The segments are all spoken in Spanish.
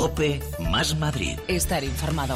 COPE más Madrid. Estar informado.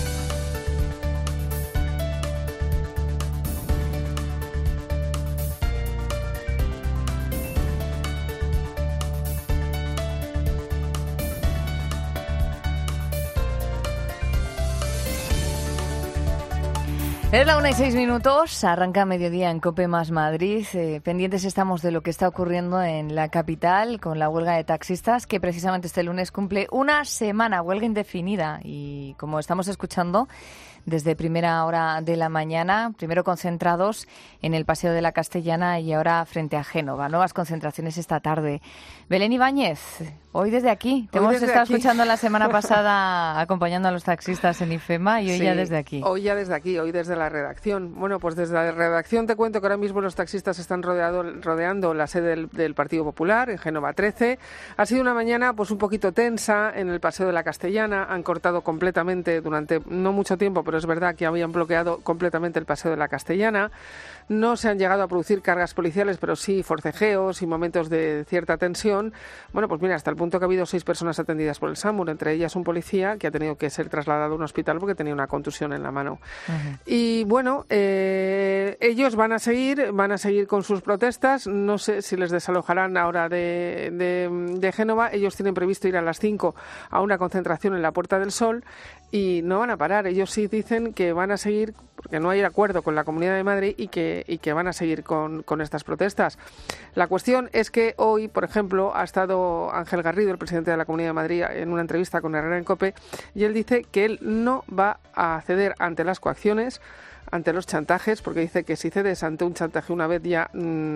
Es la 1:06, arranca mediodía en COPE más Madrid. Pendientes estamos de lo que está ocurriendo en la capital con la huelga de taxistas, que precisamente este lunes cumple una semana, huelga indefinida. Y como estamos escuchando, desde primera hora de la mañana, primero concentrados en el Paseo de la Castellana y ahora frente a Génova. Nuevas concentraciones esta tarde. Belén Ibáñez, hoy desde aquí. Te hemos estado escuchando la semana pasada acompañando a los taxistas en IFEMA y hoy ya desde aquí. Hoy ya desde aquí, hoy desde la redacción. Bueno, pues desde la redacción te cuento que ahora mismo los taxistas están rodeando la sede del Partido Popular en Génova 13. Ha sido una mañana pues un poquito tensa en el Paseo de la Castellana. Han cortado completamente durante no mucho tiempo, pero es verdad que habían bloqueado completamente el Paseo de la Castellana. No se han llegado a producir cargas policiales, pero sí forcejeos y momentos de cierta tensión. Bueno, pues mira, hasta el punto que ha habido 6 personas atendidas por el SAMUR, entre ellas un policía que ha tenido que ser trasladado a un hospital porque tenía una contusión en la mano. Uh-huh. Y bueno, ellos van a seguir con sus protestas. No sé si les desalojarán ahora de Génova. Ellos tienen previsto ir a las 5 a una concentración en la Puerta del Sol y no van a parar. Ellos sí dicen que van a seguir porque no hay acuerdo con la Comunidad de Madrid y que van a seguir con estas protestas. La cuestión es que hoy, por ejemplo, ha estado Ángel Garrido, el presidente de la Comunidad de Madrid, en una entrevista con Herrera en COPE, y él dice que él no va a ceder ante las coacciones, ante los chantajes, porque dice que si cedes ante un chantaje una vez ya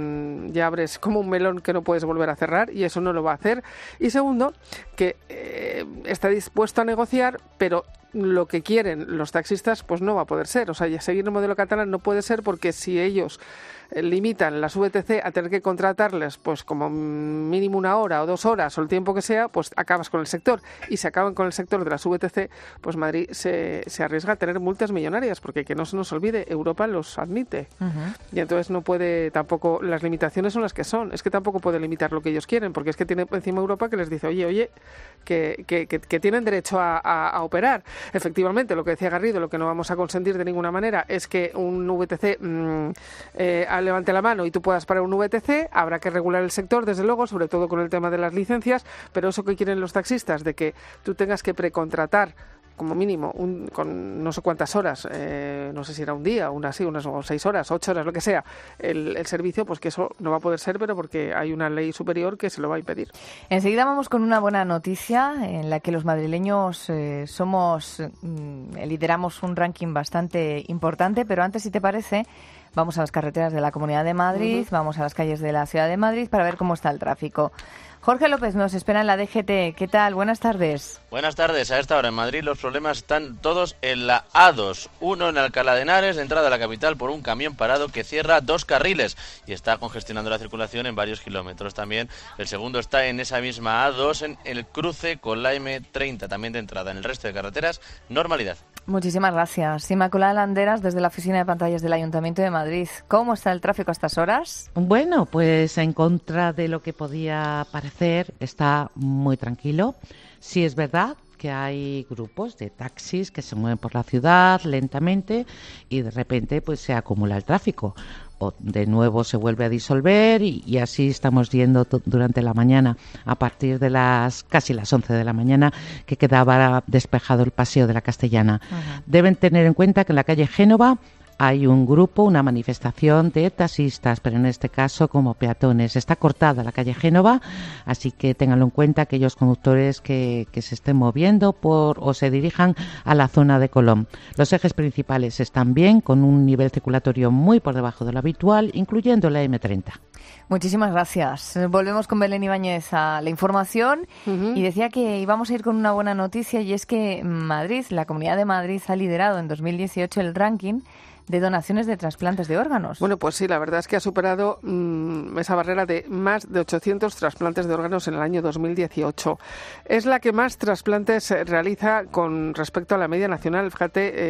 abres como un melón que no puedes volver a cerrar, y eso no lo va a hacer. Y segundo, que está dispuesto a negociar, pero lo que quieren los taxistas pues no va a poder ser. O sea, seguir el modelo catalán no puede ser, porque si ellos limitan las VTC a tener que contratarles pues como mínimo 1 hora o 2 horas o el tiempo que sea, pues acabas con el sector. Y si acaban con el sector de las VTC, pues Madrid se arriesga a tener multas millonarias, porque que no se nos olvide, Europa los admite. Uh-huh. Y entonces no puede tampoco, las limitaciones son las que son, es que tampoco puede limitar lo que ellos quieren, porque es que tiene encima Europa que les dice, oye, que tienen derecho a operar. Efectivamente, lo que decía Garrido, lo que no vamos a consentir de ninguna manera es que un VTC levante la mano y tú puedas parar un VTC. Habrá que regular el sector, desde luego, sobre todo con el tema de las licencias, pero eso que quieren los taxistas, de que tú tengas que precontratar como mínimo con no sé cuántas horas, no sé si era un día, unas 6 horas, 8 horas, lo que sea, el servicio, pues que eso no va a poder ser, pero porque hay una ley superior que se lo va a impedir. Enseguida vamos con una buena noticia en la que los madrileños lideramos un ranking bastante importante, pero antes, si te parece, vamos a las carreteras de la Comunidad de Madrid, uh-huh. Vamos a las calles de la Ciudad de Madrid para ver cómo está el tráfico. Jorge López nos espera en la DGT. ¿Qué tal? Buenas tardes. Buenas tardes. A esta hora en Madrid los problemas están todos en la A2. Uno en Alcalá de Henares, de entrada a la capital, por un camión parado que cierra 2 carriles y está congestionando la circulación en varios kilómetros. También el segundo está en esa misma A2, en el cruce con la M30, también de entrada. En el resto de carreteras, normalidad. Muchísimas gracias. Inmaculada Landeras, desde la oficina de pantallas del Ayuntamiento de Madrid. ¿Cómo está el tráfico a estas horas? Bueno, pues en contra de lo que podía parecer, está muy tranquilo. Sí es verdad que hay grupos de taxis que se mueven por la ciudad lentamente y de repente pues se acumula el tráfico. O de nuevo se vuelve a disolver y así estamos viendo durante la mañana, a partir de casi las 11 de la mañana, que quedaba despejado el Paseo de la Castellana. Uh-huh. Deben tener en cuenta que en la calle Génova hay un grupo, una manifestación de taxistas, pero en este caso como peatones. Está cortada la calle Génova, así que ténganlo en cuenta aquellos conductores que se estén moviendo o se dirijan a la zona de Colón. Los ejes principales están bien, con un nivel circulatorio muy por debajo de lo habitual, incluyendo la M30. Muchísimas gracias. Volvemos con Belén Ibáñez a la información. Uh-huh. Y decía que íbamos a ir con una buena noticia, y es que Madrid, la Comunidad de Madrid, ha liderado en 2018 el ranking de donaciones de trasplantes de órganos. Bueno, pues sí, la verdad es que ha superado esa barrera de más de 800 trasplantes de órganos en el año 2018. Es la que más trasplantes realiza con respecto a la media nacional.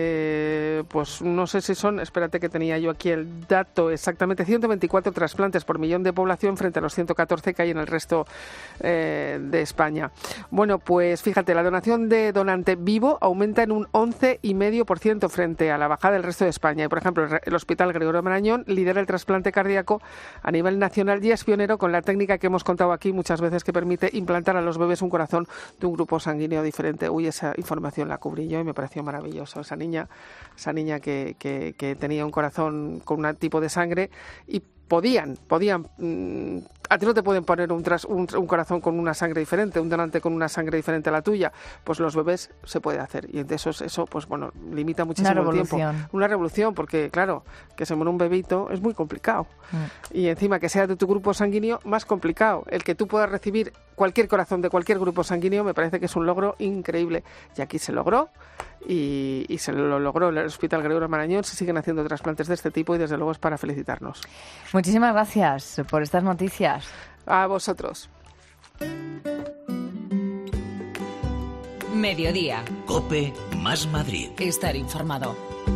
Fíjate, pues no sé si son, espérate que tenía yo aquí el dato exactamente, 124 trasplantes por por millón de población frente a los 114 que hay en el resto de España. Bueno, pues fíjate, la donación de donante vivo aumenta en un 11,5% frente a la bajada del resto de España. Y, por ejemplo, el Hospital Gregorio Marañón lidera el trasplante cardíaco a nivel nacional y es pionero con la técnica que hemos contado aquí muchas veces, que permite implantar a los bebés un corazón de un grupo sanguíneo diferente. Uy, esa información la cubrí yo y me pareció maravilloso. Esa niña que tenía un corazón con un tipo de sangre y podían a ti no te pueden poner un corazón con una sangre diferente, un donante con una sangre diferente a la tuya, pues los bebés se puede hacer, y eso pues bueno, limita muchísimo el tiempo. Una revolución, porque claro, que se muera un bebito es muy complicado, y encima que sea de tu grupo sanguíneo, más complicado. El que tú puedas recibir cualquier corazón de cualquier grupo sanguíneo me parece que es un logro increíble, y aquí se logró, y se lo logró en el Hospital Gregorio Marañón. Se siguen haciendo trasplantes de este tipo y desde luego es para felicitarnos. Muchísimas gracias por estas noticias. A vosotros. Mediodía. COPE más Madrid. Estar informado.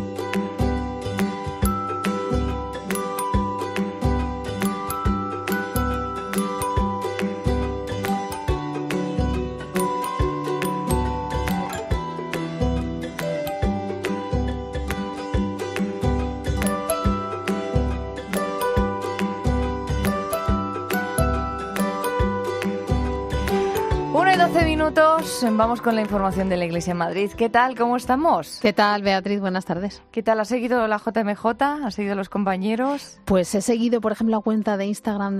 Vamos con la información de la Iglesia en Madrid. ¿Qué tal? ¿Cómo estamos? ¿Qué tal, Beatriz? Buenas tardes. ¿Qué tal? ¿Has seguido la JMJ? ¿Has seguido los compañeros? Pues he seguido, por ejemplo, la cuenta de Instagram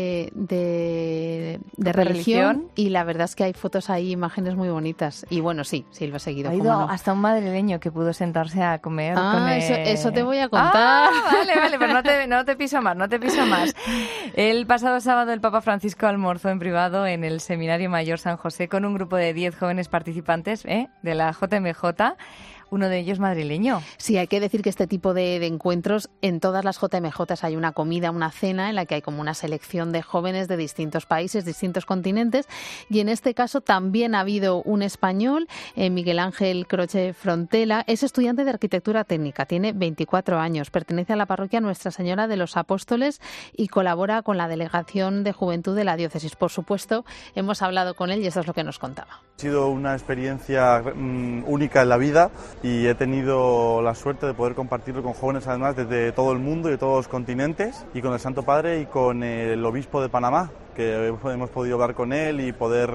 de religión, y la verdad es que hay fotos ahí, imágenes muy bonitas. Y bueno, sí, lo he seguido. Ha ido hasta un madrileño que pudo sentarse a comer. Eso te voy a contar. Vale, pero no te piso más. El pasado sábado el Papa Francisco almorzó en privado en el Seminario Mayor San José con un grupo de 10 jóvenes participantes de la JMJ, uno de ellos madrileño. Sí, hay que decir que este tipo de encuentros, en todas las JMJs hay una comida, una cena en la que hay como una selección de jóvenes de distintos países, distintos continentes, y en este caso también ha habido un español, Miguel Ángel Croce Frontela. Es estudiante de arquitectura técnica, tiene 24 años, pertenece a la parroquia Nuestra Señora de los Apóstoles y colabora con la Delegación de Juventud de la Diócesis. Por supuesto, hemos hablado con él y esto es lo que nos contaba. Ha sido una experiencia única en la vida, y he tenido la suerte de poder compartirlo con jóvenes además desde todo el mundo y de todos los continentes, y con el Santo Padre y con el Obispo de Panamá, que hemos podido hablar con él y poder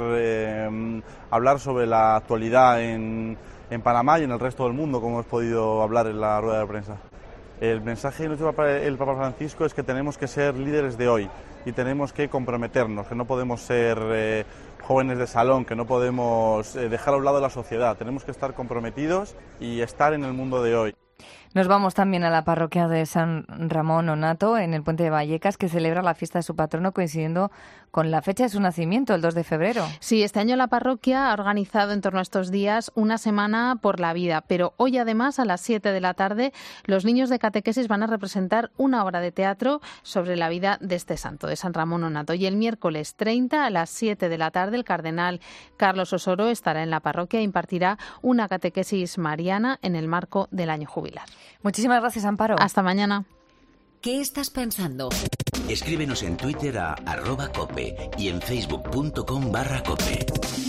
hablar sobre la actualidad en Panamá y en el resto del mundo, como hemos podido hablar en la rueda de prensa. El mensaje que nos lleva el Papa Francisco es que tenemos que ser líderes de hoy y tenemos que comprometernos, que no podemos ser jóvenes de salón, que no podemos dejar a un lado la sociedad. Tenemos que estar comprometidos y estar en el mundo de hoy. Nos vamos también a la parroquia de San Ramón Onato, en el Puente de Vallecas, que celebra la fiesta de su patrono coincidiendo con la fecha de su nacimiento, el 2 de febrero. Sí, este año la parroquia ha organizado en torno a estos días una semana por la vida, pero hoy además a las 7 de la tarde los niños de catequesis van a representar una obra de teatro sobre la vida de este santo, de San Ramón Onato. Y el miércoles 30 a las 7 de la tarde el cardenal Carlos Osoro estará en la parroquia e impartirá una catequesis mariana en el marco del año jubilar. Muchísimas gracias, Amparo. Hasta mañana. ¿Qué estás pensando? Escríbenos en Twitter a @cope y en facebook.com/cope.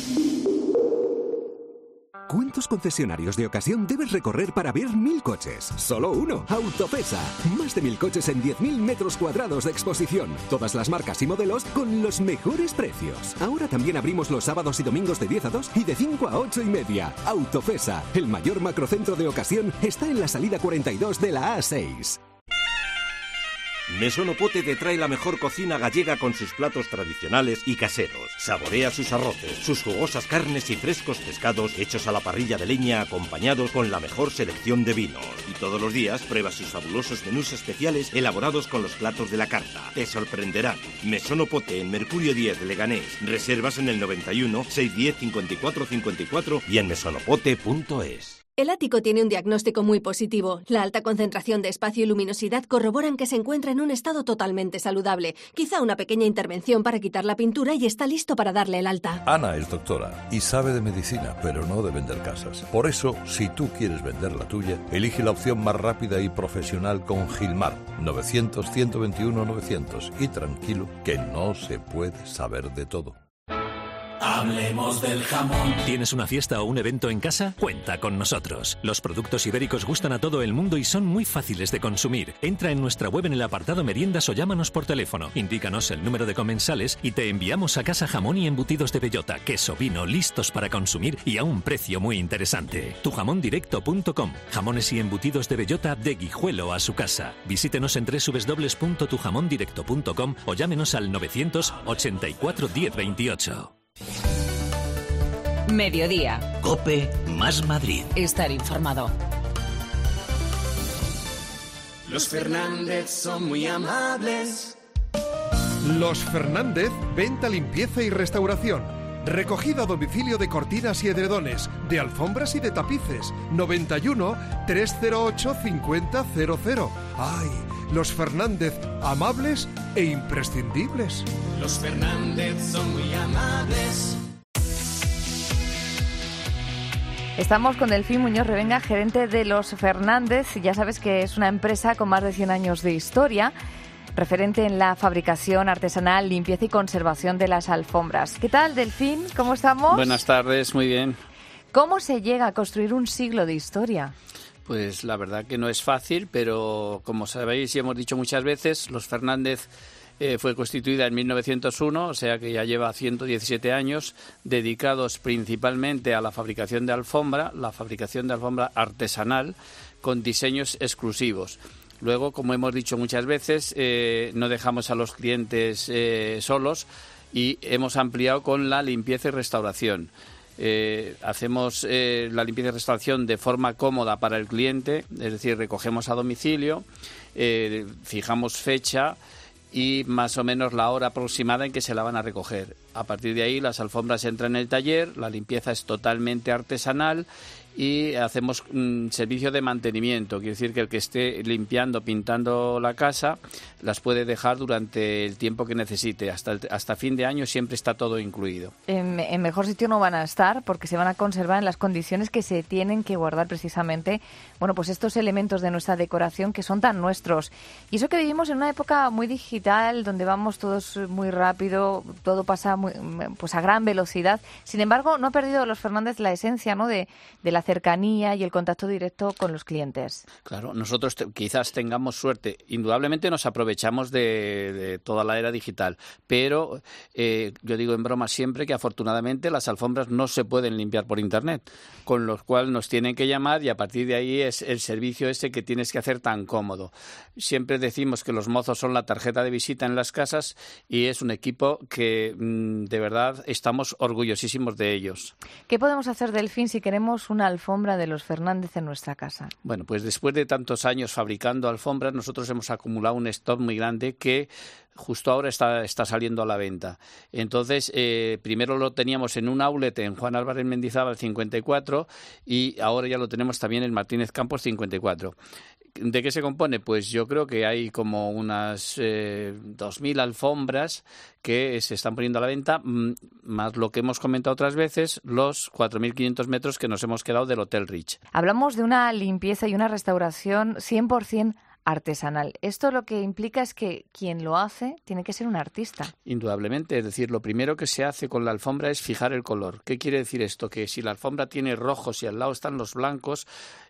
¿Cuántos concesionarios de ocasión debes recorrer para ver 1000 coches? Solo uno, Autopesa. Más de 1000 coches en 10.000 metros cuadrados de exposición. Todas las marcas y modelos con los mejores precios. Ahora también abrimos los sábados y domingos de 10 a 2 y de 5 a 8 y media. Autopesa, el mayor macrocentro de ocasión, está en la salida 42 de la A6. Mesono Pote te trae la mejor cocina gallega con sus platos tradicionales y caseros. Saborea sus arroces, sus jugosas carnes y frescos pescados hechos a la parrilla de leña acompañados con la mejor selección de vinos. Y todos los días prueba sus fabulosos menús especiales elaborados con los platos de la carta. Te sorprenderán. Mesono Pote en Mercurio 10 Leganés. Reservas en el 91 610 54 54 y en mesonopote.es. El ático tiene un diagnóstico muy positivo. La alta concentración de espacio y luminosidad corroboran que se encuentra en un estado totalmente saludable. Quizá una pequeña intervención para quitar la pintura y está listo para darle el alta. Ana es doctora y sabe de medicina, pero no de vender casas. Por eso, si tú quieres vender la tuya, elige la opción más rápida y profesional con Gilmar. 900-121-900. Y tranquilo, que no se puede saber de todo. Hablemos del jamón. ¿Tienes una fiesta o un evento en casa? Cuenta con nosotros. Los productos ibéricos gustan a todo el mundo y son muy fáciles de consumir. Entra en nuestra web en el apartado meriendas o llámanos por teléfono. Indícanos el número de comensales y te enviamos a casa jamón y embutidos de bellota, queso, vino, listos para consumir y a un precio muy interesante. Tujamondirecto.com. Jamones y embutidos de bellota de Guijuelo a su casa. Visítenos en www.tujamondirecto.com o llámenos al 900 84 10 28. Mediodía. COPE más Madrid. Estar informado. Los Fernández son muy amables. Los Fernández, venta, limpieza y restauración. Recogida a domicilio de cortinas y edredones, de alfombras y de tapices. 91 308 5000. ¡Ay! Los Fernández, amables e imprescindibles. Los Fernández son muy amables. Estamos con Delfín Muñoz Revenga, gerente de Los Fernández. Ya sabes que es una empresa con más de 100 años de historia, referente en la fabricación artesanal, limpieza y conservación de las alfombras. ¿Qué tal, Delfín? ¿Cómo estamos? Buenas tardes, muy bien. ¿Cómo se llega a construir un siglo de historia? Pues la verdad que no es fácil, pero como sabéis y hemos dicho muchas veces, Los Fernández fue constituida en 1901, o sea que ya lleva 117 años, dedicados principalmente a la fabricación de alfombra artesanal con diseños exclusivos. Luego, como hemos dicho muchas veces, no dejamos a los clientes solos y hemos ampliado con la limpieza y restauración. Hacemos la limpieza y restauración de forma cómoda para el cliente, es decir, recogemos a domicilio, fijamos fecha y más o menos la hora aproximada en que se la van a recoger. A partir de ahí las alfombras entran en el taller, la limpieza es totalmente artesanal y hacemos servicio de mantenimiento. Quiere decir que el que esté limpiando, pintando la casa, las puede dejar durante el tiempo que necesite. Hasta fin de año siempre está todo incluido. En mejor sitio no van a estar porque se van a conservar en las condiciones que se tienen que guardar precisamente, bueno, pues estos elementos de nuestra decoración que son tan nuestros. Y eso que vivimos en una época muy digital, donde vamos todos muy rápido, todo pasa pues a gran velocidad. Sin embargo, no ha perdido Los Fernández la esencia, ¿no?, de la cercanía y el contacto directo con los clientes. Claro, nosotros quizás tengamos suerte. Indudablemente nos aprovechamos de toda la era digital, pero yo digo en broma siempre que afortunadamente las alfombras no se pueden limpiar por internet, con lo cual nos tienen que llamar y a partir de ahí es el servicio ese que tienes que hacer tan cómodo. Siempre decimos que los mozos son la tarjeta de visita en las casas y es un equipo que de verdad estamos orgullosísimos de ellos. ¿Qué podemos hacer, Delfín, si queremos una alfombra de Los Fernández en nuestra casa? Bueno, pues después de tantos años fabricando alfombras, nosotros hemos acumulado un stock muy grande que justo ahora está saliendo a la venta. Entonces, primero lo teníamos en un outlet en Juan Álvarez Mendizábal 54 y ahora ya lo tenemos también en Martínez Campos 54. ¿De qué se compone? Pues yo creo que hay como unas 2.000 alfombras que se están poniendo a la venta, más lo que hemos comentado otras veces, los 4.500 metros que nos hemos quedado del Hotel Rich. Hablamos de una limpieza y una restauración 100% artesanal. Esto lo que implica es que quien lo hace tiene que ser un artista. Indudablemente, es decir, lo primero que se hace con la alfombra es fijar el color. ¿Qué quiere decir esto? Que si la alfombra tiene rojos y al lado están los blancos,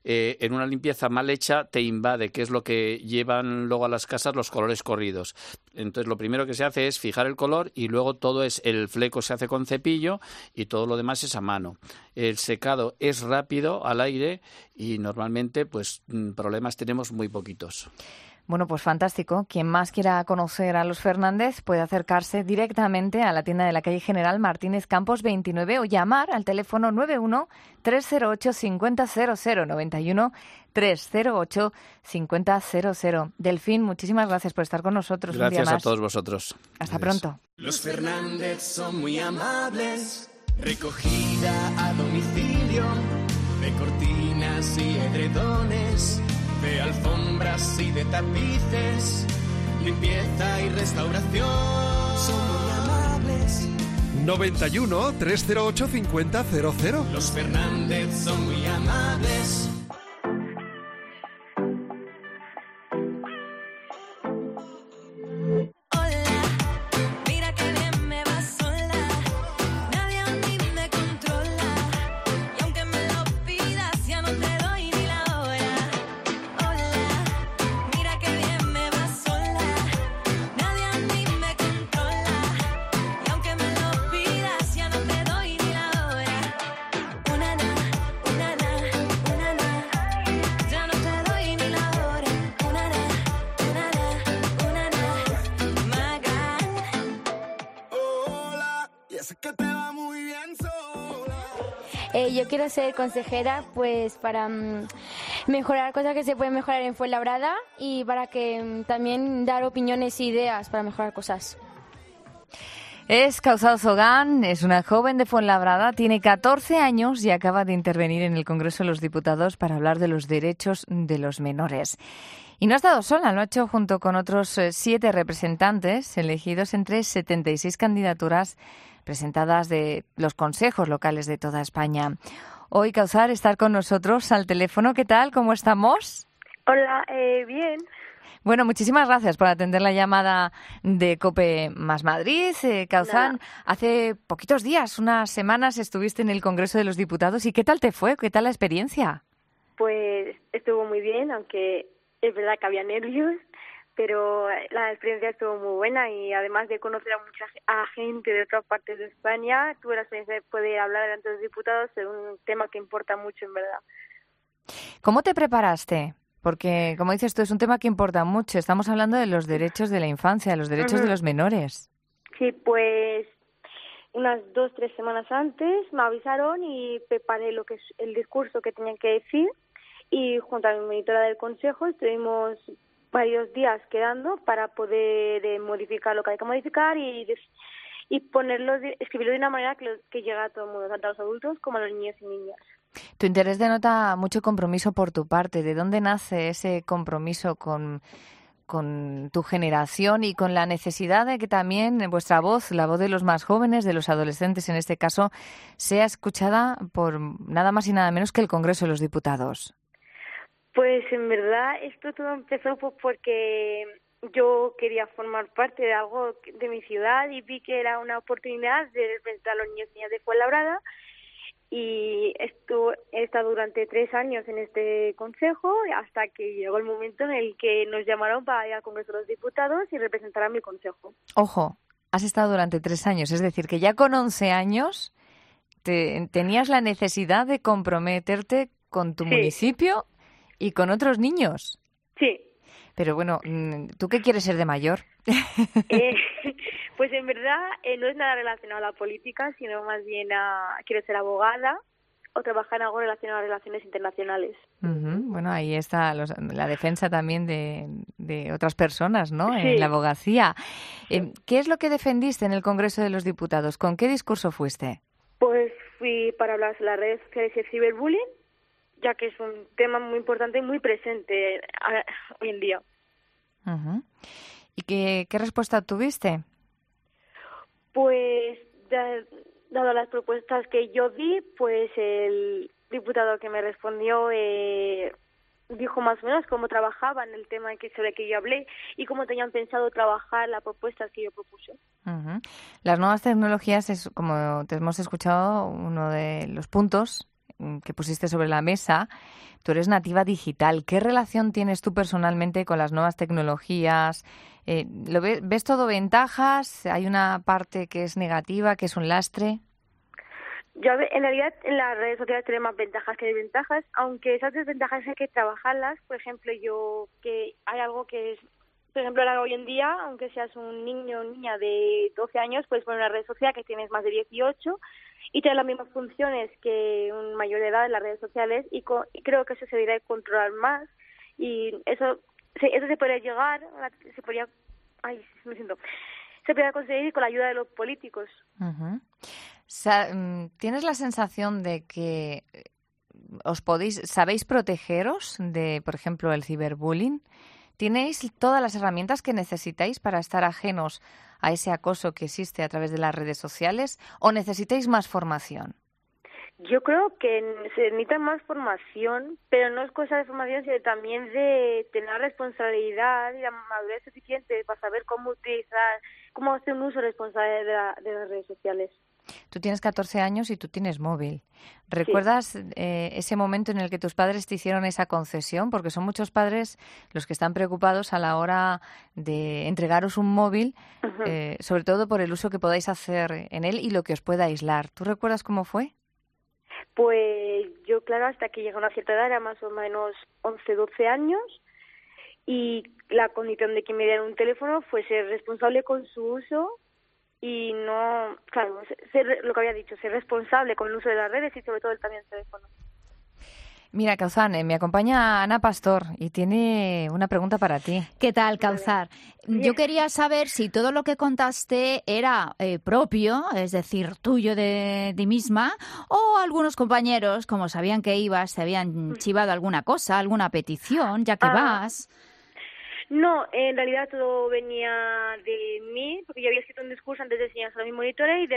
en una limpieza mal hecha te invade, que es lo que llevan luego a las casas los colores corridos. Entonces, lo primero que se hace es fijar el color y luego el fleco se hace con cepillo y todo lo demás es a mano. El secado es rápido al aire y normalmente pues problemas tenemos muy poquitos. Bueno, pues fantástico. Quien más quiera conocer a Los Fernández puede acercarse directamente a la tienda de la calle General Martínez Campos 29 o llamar al teléfono 91-308-5000, 91-308-5000. Delfín, muchísimas gracias por estar con nosotros un día más. Gracias a todos vosotros. Hasta pronto. Los Fernández son muy amables. Recogida a domicilio de cortinas cortinas y edredones, de alfombras y de tapices, limpieza y restauración. Son muy amables. 91 308 5000. Los Fernández son muy amables. Yo quiero ser consejera pues para mejorar cosas que se pueden mejorar en Fuenlabrada y para que también dar opiniones e ideas para mejorar cosas. Es Causao Zogán, es una joven de Fuenlabrada, tiene 14 años y acaba de intervenir en el Congreso de los Diputados para hablar de los derechos de los menores. Y no ha estado sola, lo ha hecho junto con otros 7 representantes elegidos entre 76 candidaturas presentadas de los consejos locales de toda España. Hoy, Causar, estar con nosotros al teléfono. ¿Qué tal? ¿Cómo estamos? Hola, bien. Bueno, muchísimas gracias por atender la llamada de COPE más Madrid. Causán, hace poquitos días, unas semanas, estuviste en el Congreso de los Diputados. ¿Y qué tal te fue? ¿Qué tal la experiencia? Pues estuvo muy bien, aunque es verdad que había nervios, pero la experiencia estuvo muy buena y además de conocer a gente de otras partes de España, tuve la experiencia de poder hablar delante de los diputados de un tema que importa mucho, en verdad. ¿Cómo te preparaste? Porque, como dices tú, es un tema que importa mucho. Estamos hablando de los derechos de la infancia, de los derechos de los menores. Sí, pues unas 2-3 semanas antes me avisaron y preparé lo que es el discurso que tenían que decir y junto a mi monitora del consejo estuvimos varios días quedando para poder modificar lo que hay que modificar y escribirlo de una manera que llegue a todo el mundo, tanto a los adultos como a los niños y niñas. Tu interés denota mucho compromiso por tu parte. ¿De dónde nace ese compromiso con tu generación y con la necesidad de que también vuestra voz, la voz de los más jóvenes, de los adolescentes en este caso, sea escuchada por nada más y nada menos que el Congreso de los Diputados? Pues en verdad esto todo empezó porque yo quería formar parte de algo de mi ciudad y vi que era una oportunidad de representar a los niños y niñas de Fuenlabrada y he estado durante 3 años en este consejo hasta que llegó el momento en el que nos llamaron para ir al Congreso de los Diputados y representar a mi consejo. Ojo, has estado durante 3 años, es decir, que ya con 11 años tenías la necesidad de comprometerte con tu municipio y con otros niños. Sí. Pero bueno, ¿tú qué quieres ser de mayor? Pues en verdad no es nada relacionado a la política, sino más bien quiero ser abogada o trabajar en algo relacionado a relaciones internacionales. Bueno, ahí está la defensa también de otras personas, ¿no? Sí. En la abogacía. ¿Qué es lo que defendiste en el Congreso de los Diputados? ¿Con qué discurso fuiste? Pues fui para hablar sobre las redes sociales y el ciberbullying, ya que es un tema muy importante y muy presente hoy en día. ¿Y qué respuesta obtuviste? Pues, dado las propuestas que yo di, pues el diputado que me respondió dijo más o menos cómo trabajaban el tema sobre el que yo hablé y cómo tenían pensado trabajar las propuestas que yo propuse. Las nuevas tecnologías es, como te hemos escuchado, uno de los puntos que pusiste sobre la mesa. Tú eres nativa digital. ¿Qué relación tienes tú personalmente con las nuevas tecnologías? ¿Ves todo ventajas? ¿Hay una parte que es negativa, que es un lastre? Yo, en realidad, en las redes sociales tienen más ventajas que desventajas, aunque esas desventajas hay que trabajarlas. Por ejemplo, que hay algo que es, por ejemplo, ahora hoy en día, aunque seas un niño o niña de 12 años, puedes poner una red social que tienes más de 18 y tener las mismas funciones que un mayor de edad en las redes sociales y creo que eso se debería controlar más y eso se podría llegar, se podría conseguir con la ayuda de los políticos. ¿Tienes la sensación de que ¿sabéis protegeros de, por ejemplo, el ciberbullying? ¿Tenéis todas las herramientas que necesitáis para estar ajenos a ese acoso que existe a través de las redes sociales o necesitáis más formación? Yo creo que se necesita más formación, pero no es cosa de formación, sino también de tener la responsabilidad y la madurez suficiente para saber cómo utilizar, cómo hacer un uso responsable de las redes sociales. Tú tienes 14 años y tú tienes móvil. ¿Recuerdas ese momento en el que tus padres te hicieron esa concesión? Porque son muchos padres los que están preocupados a la hora de entregaros un móvil, sobre todo por el uso que podáis hacer en él y lo que os pueda aislar. ¿Tú recuerdas cómo fue? Pues yo, claro, hasta que llegué a una cierta edad, era más o menos 11, 12 años, y la condición de que me dieran un teléfono fue ser responsable con su uso y no, claro, lo que había dicho, ser responsable con el uso de las redes y sobre todo también el teléfono. Mira, Kauzar, me acompaña Ana Pastor y tiene una pregunta para ti. ¿Qué tal, Kauzar? Yo quería saber si todo lo que contaste era propio, es decir, tuyo de ti misma, o algunos compañeros, como sabían que ibas, te habían chivado alguna cosa, alguna petición, ya que vas. No, en realidad todo venía de mí, porque yo había escrito un discurso antes de enseñárselo a mi monitora y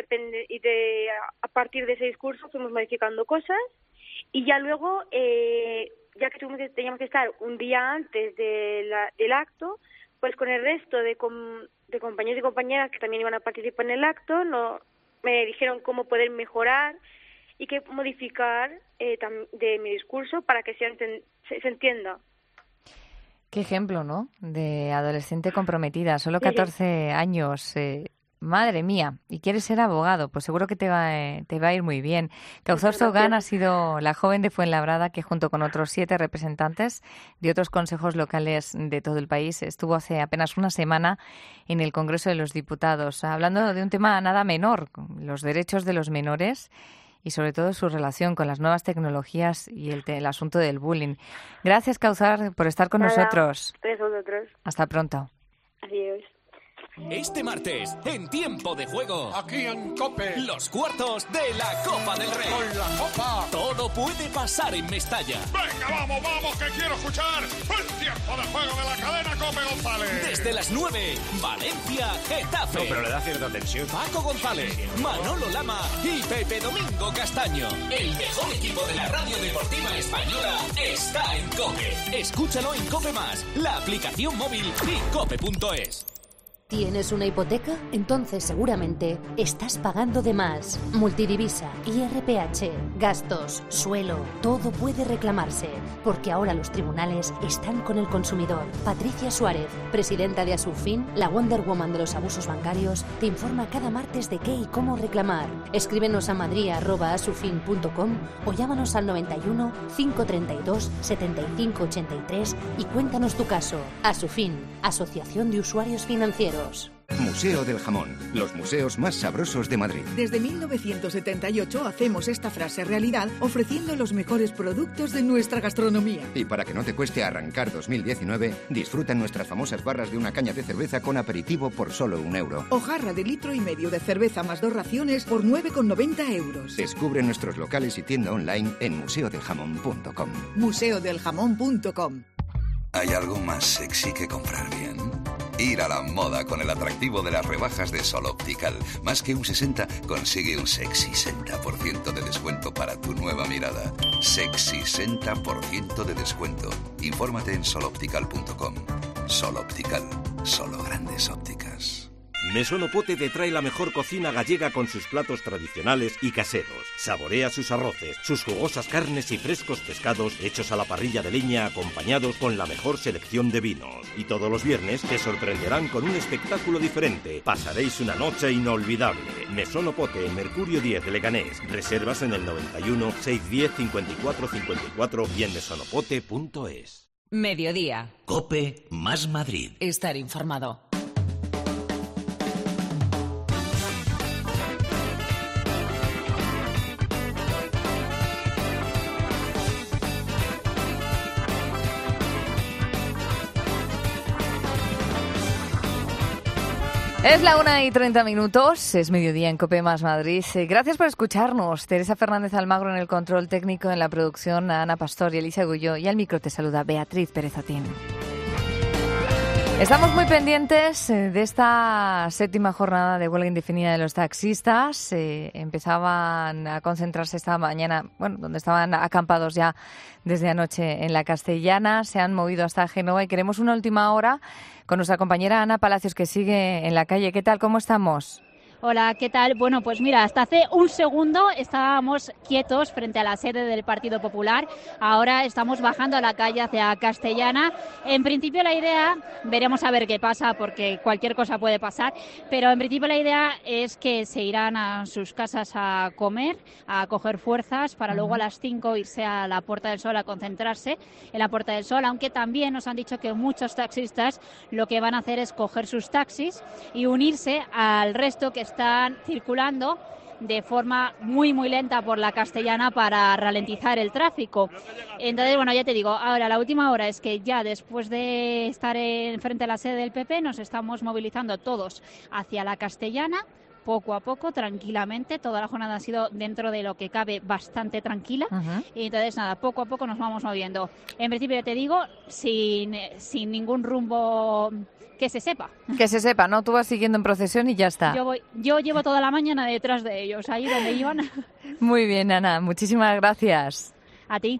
a partir de ese discurso fuimos modificando cosas. Y ya luego, ya que teníamos que estar un día antes del acto, pues con el resto de compañeros y compañeras que también iban a participar en el acto, me dijeron cómo poder mejorar y qué modificar de mi discurso para que se entienda. Qué ejemplo, ¿no? De adolescente comprometida, solo 14 años. Madre mía, y quieres ser abogado, pues seguro que te va a ir muy bien. Kauzar Sougan ha sido la joven de Fuenlabrada que junto con otros 7 representantes de otros consejos locales de todo el país estuvo hace apenas una semana en el Congreso de los Diputados, hablando de un tema nada menor, los derechos de los menores y sobre todo su relación con las nuevas tecnologías y el asunto del bullying. Gracias, Kauzar, por estar con nosotros. Gracias a vosotros. Hasta pronto. Adiós. Este martes, en Tiempo de Juego, aquí en COPE, los cuartos de la Copa del Rey. Con la Copa. Todo puede pasar en Mestalla. Venga, vamos, que quiero escuchar el Tiempo de Juego de la cadena COPE González. Desde las 9, Valencia, Getafe. No, pero le da cierta tensión. Paco González, Manolo Lama y Pepe Domingo Castaño. El mejor equipo de la radio deportiva española está en COPE. Escúchalo en COPE+, la aplicación móvil y cope.es. ¿Tienes una hipoteca? Entonces seguramente estás pagando de más. Multidivisa, IRPH, gastos, suelo, todo puede reclamarse, porque ahora los tribunales están con el consumidor. Patricia Suárez, presidenta de Asufin, la Wonder Woman de los abusos bancarios, te informa cada martes de qué y cómo reclamar. Escríbenos a madrid@asufin.com o llámanos al 91 532 7583 y cuéntanos tu caso. Asufin, Asociación de Usuarios Financieros. Museo del Jamón, los museos más sabrosos de Madrid. Desde 1978 hacemos esta frase realidad ofreciendo los mejores productos de nuestra gastronomía. Y para que no te cueste arrancar 2019, disfruta nuestras famosas barras de una caña de cerveza con aperitivo por solo €1. O jarra de 1,5 litros de cerveza más 2 raciones por €9,90. Descubre nuestros locales y tienda online en museodeljamón.com. museodeljamón.com. ¿Hay algo más sexy que comprar bien? Ir a la moda con el atractivo de las rebajas de Sol Optical. Más que un 60, consigue un sexy 60% de descuento para tu nueva mirada. Sexy 60% de descuento. Infórmate en soloptical.com. Sol Optical. Solo grandes ópticas. Mesón Pote te trae la mejor cocina gallega con sus platos tradicionales y caseros. Saborea sus arroces, sus jugosas carnes y frescos pescados hechos a la parrilla de leña acompañados con la mejor selección de vinos. Y todos los viernes te sorprenderán con un espectáculo diferente. Pasaréis una noche inolvidable. Mesón Pote, Mercurio 10 de Leganés. Reservas en el 91 610 54 54 y en mesonopote.es. Mediodía. COPE más Madrid. Estar informado. Es la 1:30, es mediodía en COPE más Madrid. Gracias por escucharnos. Teresa Fernández Almagro en el control técnico, en la producción Ana Pastor y Elisa Gulló, y al micro te saluda Beatriz Pérez Otín. Estamos muy pendientes de esta 7ª jornada de huelga indefinida de los taxistas. Empezaban a concentrarse esta mañana, donde estaban acampados ya desde anoche en la Castellana. Se han movido hasta Génova y queremos una última hora con nuestra compañera Ana Palacios, que sigue en la calle. ¿Qué tal? ¿Cómo estamos? Hola, ¿qué tal? Bueno, pues mira, hasta hace un segundo estábamos quietos frente a la sede del Partido Popular. Ahora estamos bajando a la calle hacia Castellana. En principio la idea, veremos a ver qué pasa, porque cualquier cosa puede pasar, pero en principio la idea es que se irán a sus casas a comer, a coger fuerzas, para luego a las 5 irse a la Puerta del Sol a concentrarse en la Puerta del Sol, aunque también nos han dicho que muchos taxistas lo que van a hacer es coger sus taxis y unirse al resto que están circulando de forma muy lenta por la Castellana para ralentizar el tráfico. Entonces, bueno, ya te digo, ahora la última hora es que ya después de estar frente a la sede del PP nos estamos movilizando todos hacia la Castellana, poco a poco, tranquilamente. Toda la jornada ha sido, dentro de lo que cabe, bastante tranquila. Y entonces, nada, poco a poco nos vamos moviendo. En principio, ya te digo, sin ningún rumbo que se sepa. Que se sepa, ¿no? Tú vas siguiendo en procesión y ya está. Yo llevo toda la mañana detrás de ellos, ahí donde iban. Muy bien, Ana. Muchísimas gracias. A ti.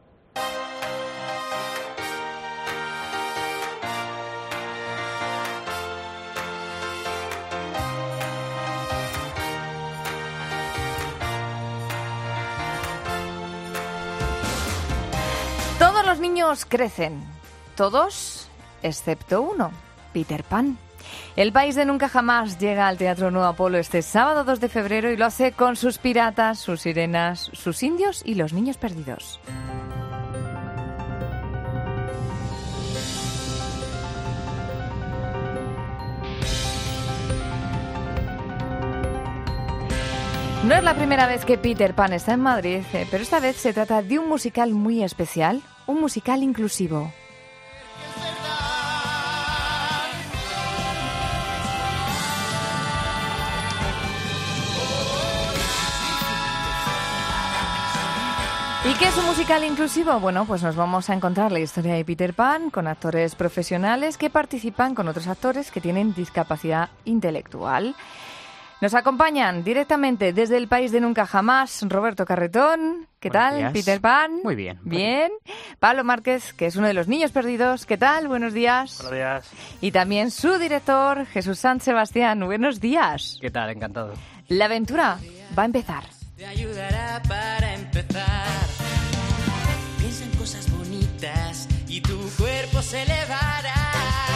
Todos los niños crecen. Todos, excepto uno. Peter Pan. El país de nunca jamás llega al Teatro Nuevo Apolo este sábado 2 de febrero y lo hace con sus piratas, sus sirenas, sus indios y los niños perdidos. No es la primera vez que Peter Pan está en Madrid, pero esta vez se trata de un musical muy especial, un musical inclusivo. ¿Y qué es un musical inclusivo? Bueno, pues nos vamos a encontrar la historia de Peter Pan con actores profesionales que participan con otros actores que tienen discapacidad intelectual. Nos acompañan directamente desde el país de nunca jamás Roberto Carretón. ¿Qué tal, días. Peter Pan? Muy bien. Bien. Pablo Márquez, que es uno de los niños perdidos. ¿Qué tal? Buenos días. Buenos días. Y también su director, Jesús San Sebastián. Buenos días. ¿Qué tal? Encantado. La aventura va a empezar. Te ayudará para empezar. Piensa en cosas bonitas y tu cuerpo se elevará.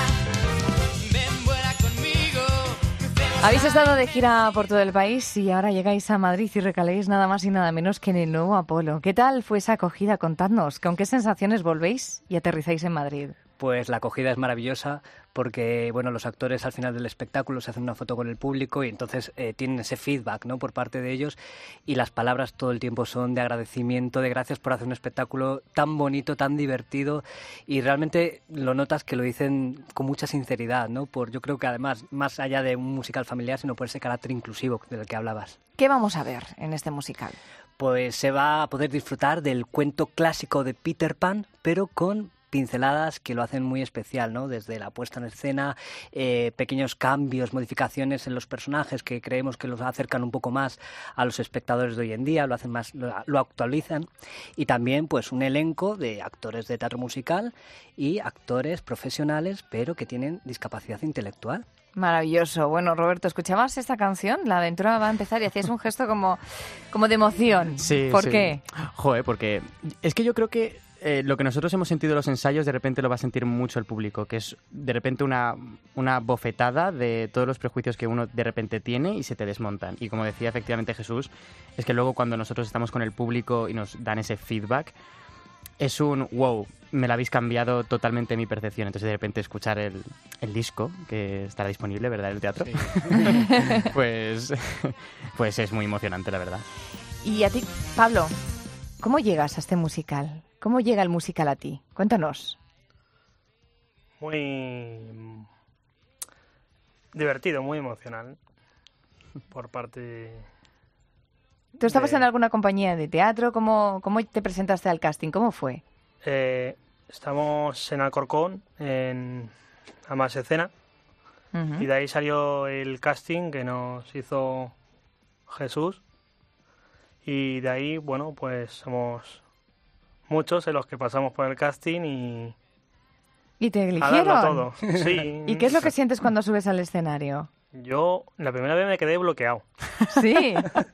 Ven, vuela conmigo. Habéis estado de gira por todo el país y ahora llegáis a Madrid y recaléis nada más y nada menos que en el nuevo Apolo. ¿Qué tal fue esa acogida? Contadnos, ¿con qué sensaciones volvéis y aterrizáis en Madrid? Pues la acogida es maravillosa porque, bueno, los actores al final del espectáculo se hacen una foto con el público y entonces tienen ese feedback, ¿no?, por parte de ellos, y las palabras todo el tiempo son de agradecimiento, de gracias por hacer un espectáculo tan bonito, tan divertido, y realmente lo notas que lo dicen con mucha sinceridad, ¿no? Yo creo que además, más allá de un musical familiar, sino por ese carácter inclusivo del que hablabas. ¿Qué vamos a ver en este musical? Pues se va a poder disfrutar del cuento clásico de Peter Pan, pero con pinceladas que lo hacen muy especial, ¿no? Desde la puesta en escena, pequeños cambios, modificaciones en los personajes que creemos que los acercan un poco más a los espectadores de hoy en día, lo hacen más, lo actualizan, y también pues un elenco de actores de teatro musical y actores profesionales, pero que tienen discapacidad intelectual. Maravilloso. Bueno, Roberto, ¿escuchabas esta canción? La aventura va a empezar y hacías un gesto como de emoción. Sí. ¿Por qué? Joder, porque es que yo creo que lo que nosotros hemos sentido en los ensayos de repente lo va a sentir mucho el público, que es de repente una bofetada de todos los prejuicios que uno de repente tiene y se te desmontan. Y como decía efectivamente Jesús, es que luego cuando nosotros estamos con el público y nos dan ese feedback, es un wow, me lo habéis cambiado totalmente mi percepción. Entonces de repente escuchar el disco, que estará disponible, ¿verdad?, en el teatro, sí. pues es muy emocionante, la verdad. Y a ti, Pablo, ¿cómo llegas a este musical? ¿Cómo llega el musical a ti? Cuéntanos. divertido, muy emocional por parte. ¿Tú estabas en alguna compañía de teatro? ¿Cómo te presentaste al casting? ¿Cómo fue? Estamos en Alcorcón, en Amas Escena, y de ahí salió el casting que nos hizo Jesús, y de ahí, bueno, pues somos muchos en los que pasamos por el casting ¿Y te a darlo eligieron? todo. Sí. ¿Y qué es lo que sientes cuando subes al escenario? Yo la primera vez me quedé bloqueado. Sí.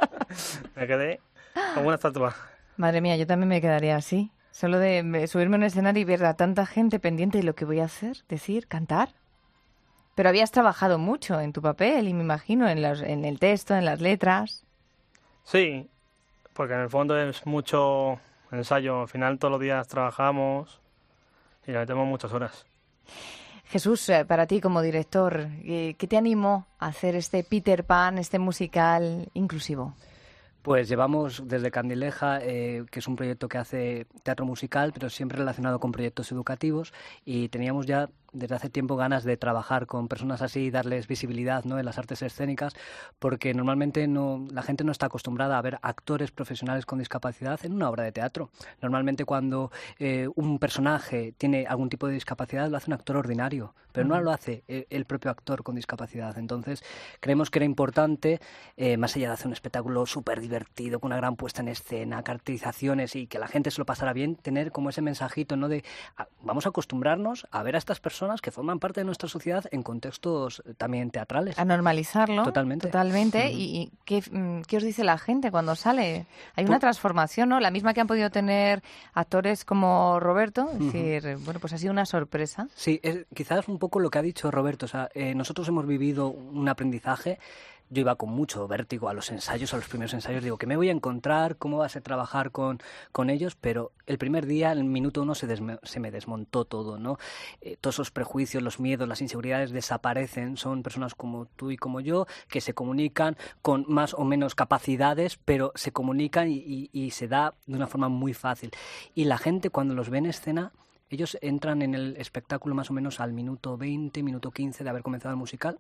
Me quedé como una estatua. Madre mía, yo también me quedaría así. Solo de subirme a un escenario y ver a tanta gente pendiente de lo que voy a hacer, decir, cantar. Pero habías trabajado mucho en tu papel y me imagino en el texto, en las letras. Sí, porque en el fondo es mucho ensayo. Al final todos los días trabajamos y le metemos muchas horas. Jesús, para ti como director, ¿qué te animó a hacer este Peter Pan, este musical inclusivo? Pues llevamos desde Candileja, que es un proyecto que hace teatro musical, pero siempre relacionado con proyectos educativos, y teníamos ya desde hace tiempo ganas de trabajar con personas así y darles visibilidad, ¿no?, en las artes escénicas, porque normalmente la gente no está acostumbrada a ver actores profesionales con discapacidad en una obra de teatro. Normalmente cuando un personaje tiene algún tipo de discapacidad lo hace un actor ordinario, pero no lo hace el propio actor con discapacidad. Entonces creemos que era importante, más allá de hacer un espectáculo súper divertido, con una gran puesta en escena, caracterizaciones y que la gente se lo pasara bien, tener como ese mensajito, ¿no?, de vamos a acostumbrarnos a ver a estas personas que forman parte de nuestra sociedad en contextos también teatrales. A normalizarlo. Totalmente. ¿Y qué os dice la gente cuando sale? Hay una transformación, ¿no? La misma que han podido tener actores como Roberto. Es decir, bueno, pues ha sido una sorpresa. Sí, quizás un poco lo que ha dicho Roberto. O sea, nosotros hemos vivido un aprendizaje. Yo iba con mucho vértigo a los ensayos, a los primeros ensayos. Digo, ¿qué me voy a encontrar? ¿Cómo va a ser trabajar con ellos? Pero el primer día, el minuto 1, se me desmontó todo, ¿no? Todos esos prejuicios, los miedos, las inseguridades desaparecen. Son personas como tú y como yo que se comunican con más o menos capacidades, pero se comunican y se da de una forma muy fácil. Y la gente, cuando los ve en escena, ellos entran en el espectáculo más o menos al minuto 20, minuto 15 de haber comenzado el musical,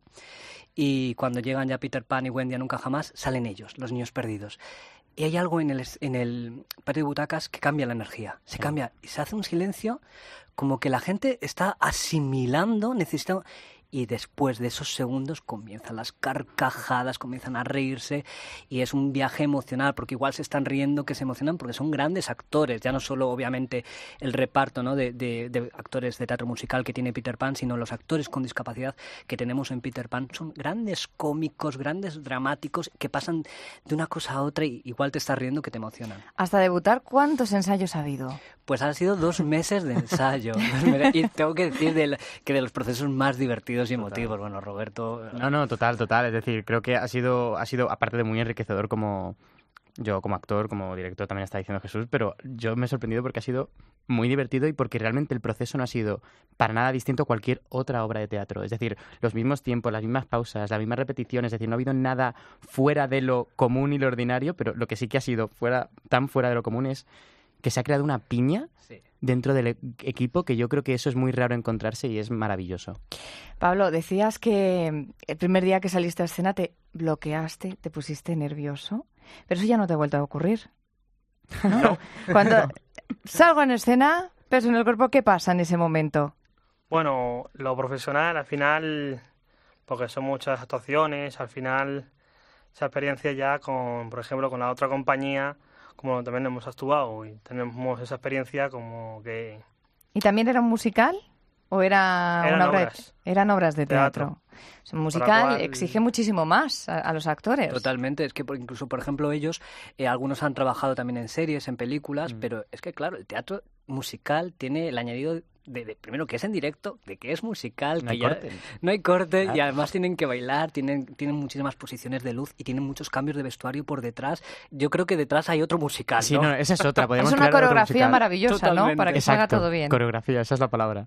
y cuando llegan ya Peter Pan y Wendy a Nunca Jamás, salen ellos, los niños perdidos. Y hay algo en el patio de butacas que cambia la energía, se cambia, y se hace un silencio como que la gente está asimilando, necesitando. Y después de esos segundos comienzan las carcajadas, comienzan a reírse, y es un viaje emocional, porque igual se están riendo que se emocionan porque son grandes actores, ya no solo obviamente el reparto, ¿no?, de actores de teatro musical que tiene Peter Pan, sino los actores con discapacidad que tenemos en Peter Pan. Son grandes cómicos, grandes dramáticos que pasan de una cosa a otra y igual te estás riendo que te emocionan. Hasta debutar, ¿cuántos ensayos ha habido? Pues han sido 2 meses de ensayo. Y tengo que decir que de los procesos más divertidos y emotivos. Bueno, Roberto... No, total. Es decir, creo que ha sido aparte de muy enriquecedor como actor, como director, también está diciendo Jesús, pero yo me he sorprendido porque ha sido muy divertido y porque realmente el proceso no ha sido para nada distinto a cualquier otra obra de teatro. Es decir, los mismos tiempos, las mismas pausas, las mismas repeticiones. Es decir, no ha habido nada fuera de lo común y lo ordinario, pero lo que sí que ha sido tan fuera de lo común es que se ha creado una piña dentro del equipo, que yo creo que eso es muy raro encontrarse y es maravilloso. Pablo, decías que el primer día que saliste a escena te bloqueaste, te pusiste nervioso, pero eso ya no te ha vuelto a ocurrir, ¿no? No. Cuando salgo en escena, peso en el cuerpo, ¿qué pasa en ese momento? Bueno, lo profesional, al final, porque son muchas actuaciones, al final esa experiencia ya por ejemplo, con la otra compañía, como también hemos actuado y tenemos esa experiencia como que... ¿Y también era un musical o era una obra? Eran obras de teatro. O sea, un musical exige muchísimo más a los actores. Totalmente, es que incluso, por ejemplo, ellos, algunos han trabajado también en series, en películas, pero es que, claro, el teatro musical tiene el añadido de primero que es en directo, de que es musical, no hay corte, y además tienen que bailar, tienen muchísimas posiciones de luz y tienen muchos cambios de vestuario por detrás. Yo creo que detrás hay otro musical, ¿no? Sí, esa es otra. Es una coreografía maravillosa, totalmente, ¿no? Para que salga todo bien. Coreografía, esa es la palabra.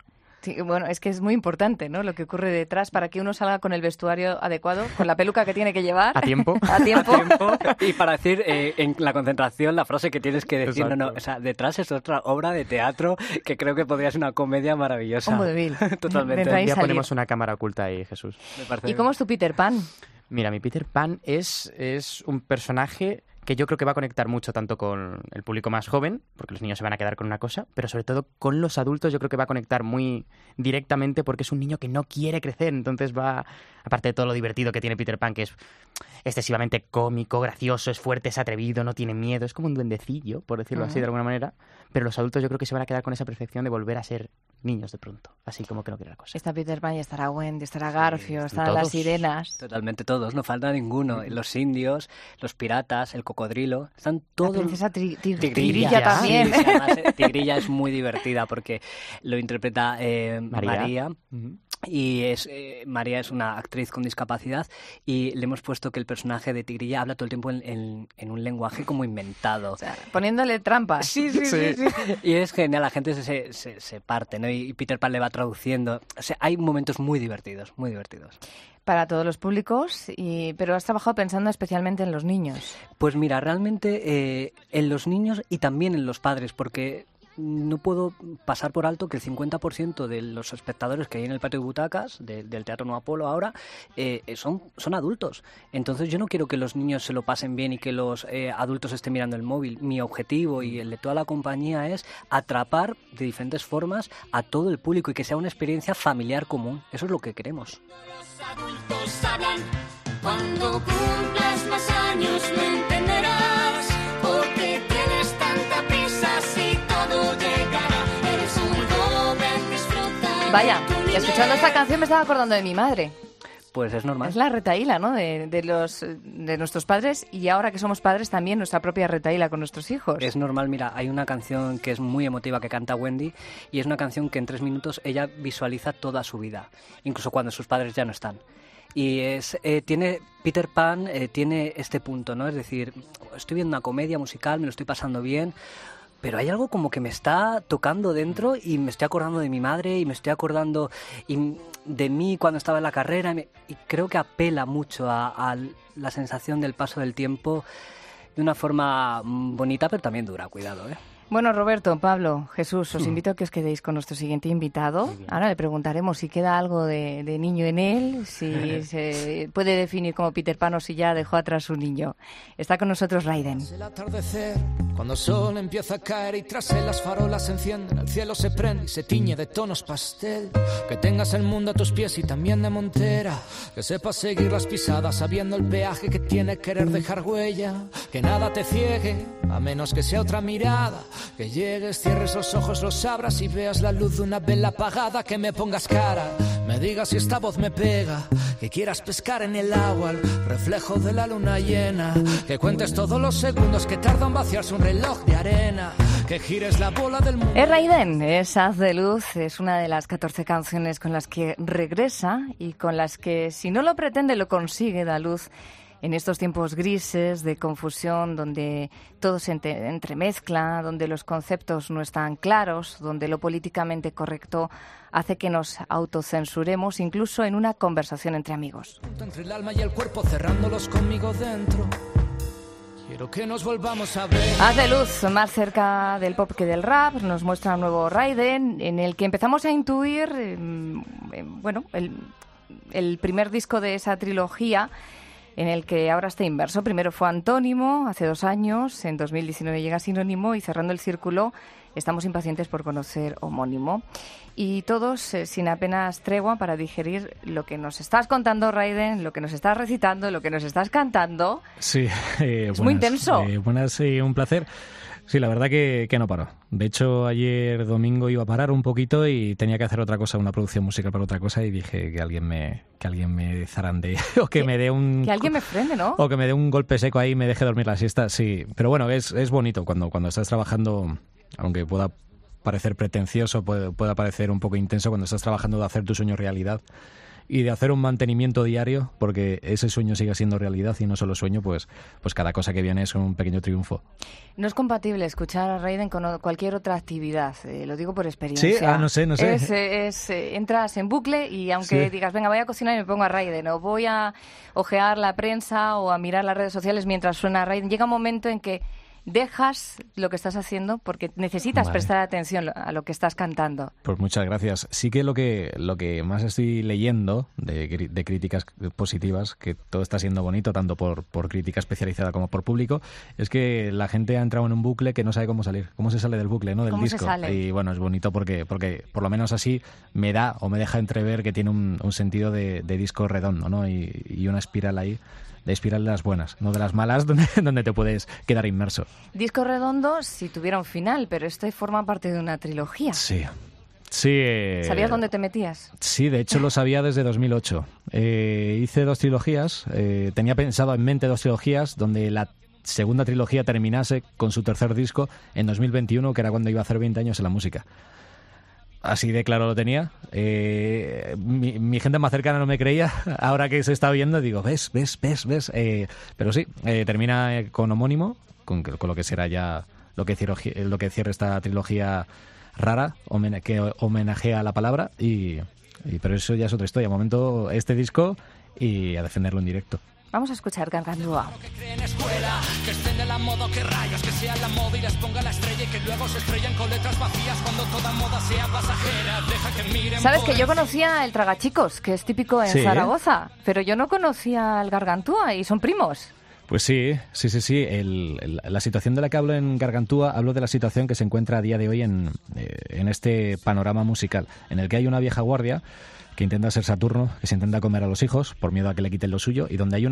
Sí, bueno, es que es muy importante, ¿no? Lo que ocurre detrás para que uno salga con el vestuario adecuado, con la peluca que tiene que llevar. A tiempo. A tiempo. Y para decir en la concentración la frase que tienes que decir. Exacto. No, o sea, detrás es otra obra de teatro que creo que podría ser una comedia maravillosa. Un vodevil. Totalmente. Ya ponemos una cámara oculta ahí, Jesús. ¿Y cómo es tu Peter Pan? Mira, mi Peter Pan es un personaje que yo creo que va a conectar mucho tanto con el público más joven, porque los niños se van a quedar con una cosa, pero sobre todo con los adultos yo creo que va a conectar muy directamente porque es un niño que no quiere crecer, entonces va, aparte de todo lo divertido que tiene Peter Pan, que es excesivamente cómico, gracioso, es fuerte, es atrevido, no tiene miedo, es como un duendecillo, por decirlo así de alguna manera, pero los adultos yo creo que se van a quedar con esa percepción de volver a ser niños de pronto, así como que no quiere la cosa. Está Peter Pan y estará Wendy, estará Garfio, estarán las sirenas. Totalmente todos, no falta ninguno. Los indios, los piratas, el cocodrilo, están todos... La princesa Tigrilla también. Sí, además, Tigrilla es muy divertida porque lo interpreta María. Y María es una actriz con discapacidad y le hemos puesto que el personaje de Tigrilla habla todo el tiempo en un lenguaje como inventado. O sea, poniéndole trampas. Sí. Y es genial, la gente se parte, ¿no? Y Peter Pan le va traduciendo. O sea, hay momentos muy divertidos, muy divertidos. Para todos los públicos, pero has trabajado pensando especialmente en los niños. Pues mira, realmente en los niños y también en los padres, porque no puedo pasar por alto que el 50% de los espectadores que hay en el patio de butacas del Teatro Nuevo Apolo ahora son adultos. Entonces yo no quiero que los niños se lo pasen bien y que los adultos estén mirando el móvil. Mi objetivo y el de toda la compañía es atrapar de diferentes formas a todo el público y que sea una experiencia familiar común. Eso es lo que queremos. Los adultos hablan, cuando cumplas más años lo entenderás, porque tienes tanta prisa si todo llegará, eres un joven, disfruta. Vaya, escuchando esta canción me estaba acordando de mi madre. Pues es normal. Es la retahíla, ¿no? De nuestros padres y ahora que somos padres también nuestra propia retahíla con nuestros hijos. Es normal, mira, hay una canción que es muy emotiva que canta Wendy y es una canción que en 3 minutos ella visualiza toda su vida, incluso cuando sus padres ya no están. Y tiene Peter Pan tiene este punto, ¿no? Es decir, estoy viendo una comedia musical, me lo estoy pasando bien, pero hay algo como que me está tocando dentro y me estoy acordando de mi madre y me estoy acordando de mí cuando estaba en la carrera y creo que apela mucho a la sensación del paso del tiempo de una forma bonita pero también dura, cuidado, ¿eh? Bueno, Roberto, Pablo, Jesús, os invito a que os quedéis con nuestro siguiente invitado. Ahora le preguntaremos si queda algo de niño en él, si se puede definir como Peter Pan o si ya dejó atrás su niño. Está con nosotros Raiden. El atardecer, cuando el sol empieza a caer y tras él las farolas se encienden, el cielo se prende y se tiñe de tonos pastel. Que tengas el mundo a tus pies y también de montera, que sepas seguir las pisadas sabiendo el peaje que tiene querer dejar huella. Que nada te ciegue, a menos que sea otra mirada. Que llegues, cierres los ojos, los abras y veas la luz de una vela apagada. Que me pongas cara, me digas si esta voz me pega. Que quieras pescar en el agua el reflejo de la luna llena. Que cuentes todos los segundos que tarda en vaciarse un reloj de arena. Que gires la bola del mundo. Es Raiden, es Haz de Luz, es una de las 14 canciones con las que regresa y con las que, si no lo pretende, lo consigue, da luz en estos tiempos grises de confusión, donde todo se entremezcla, donde los conceptos no están claros, donde lo políticamente correcto hace que nos autocensuremos, incluso en una conversación entre amigos. Entre el alma y el cuerpo, cerrándolos conmigo dentro. Quiero que nos volvamos a ver. Haz de Luz, más cerca del pop que del rap, nos muestra un nuevo Raiden, en el que empezamos a intuir, el primer disco de esa trilogía, en el que ahora está inverso. Primero fue Antónimo, hace 2 años, en 2019 llega Sinónimo y cerrando el círculo estamos impacientes por conocer Homónimo. Y todos sin apenas tregua para digerir lo que nos estás contando, Raiden, lo que nos estás recitando, lo que nos estás cantando. Sí, es muy intenso. Buenas, un placer. Sí, la verdad que no paro. De hecho, ayer domingo iba a parar un poquito y tenía que hacer otra cosa, una producción musical para otra cosa, y dije que alguien me zarandee o que me dé un... Que alguien me frene, ¿no? O que me dé un golpe seco ahí y me deje dormir la siesta, sí. Pero bueno, es bonito cuando estás trabajando, aunque pueda parecer pretencioso, pueda parecer un poco intenso, cuando estás trabajando de hacer tu sueño realidad y de hacer un mantenimiento diario, porque ese sueño sigue siendo realidad y no solo sueño, pues cada cosa que viene es un pequeño triunfo. No es compatible escuchar a Raiden con cualquier otra actividad, lo digo por experiencia. Sí, no sé. Entras en bucle y aunque digas, venga, voy a cocinar y me pongo a Raiden, o voy a ojear la prensa o a mirar las redes sociales mientras suena Raiden, llega un momento en que dejas lo que estás haciendo porque necesitas prestar atención a lo que estás cantando. Pues muchas gracias. Sí que lo que más estoy leyendo de críticas positivas, que todo está siendo bonito, tanto por crítica especializada como por público, es que la gente ha entrado en un bucle que no sabe cómo salir, cómo se sale del bucle, ¿no? Del disco. Y bueno, es bonito porque por lo menos así me da o me deja entrever que tiene un sentido de disco redondo, ¿no? Y una espiral ahí. De espiral de las buenas, no de las malas, donde te puedes quedar inmerso. Disco redondo si tuviera un final, pero esto forma parte de una trilogía. Sí. ¿Sabías dónde te metías? Sí, de hecho lo sabía desde 2008. Hice 2 trilogías, tenía pensado en mente 2 trilogías, donde la segunda trilogía terminase con su tercer disco en 2021, que era cuando iba a hacer 20 años en la música. Así de claro lo tenía. Mi gente más cercana no me creía. Ahora que se está viendo, digo, ves. Pero sí, termina con homónimo, con lo que será ya lo que cierre esta trilogía rara, que homenajea a la palabra. Pero eso ya es otra historia. De momento, este disco y a defenderlo en directo. Vamos a escuchar Gargantúa. Que estén de la moda, que rayos, que sea la moda y les ponga la estrella y que luego se estrellan con letras vacías cuando toda moda sea pasajera. Deja que miren. ¿Sabes que yo conocía el Tragachicos, que es típico en Zaragoza? Pero yo no conocía el Gargantúa y son primos. Pues sí. La situación de la que hablo en Gargantúa, hablo de la situación que se encuentra a día de hoy en este panorama musical, en el que hay una vieja guardia que intenta ser Saturno, que se intenta comer a los hijos por miedo a que le quiten lo suyo, y donde hay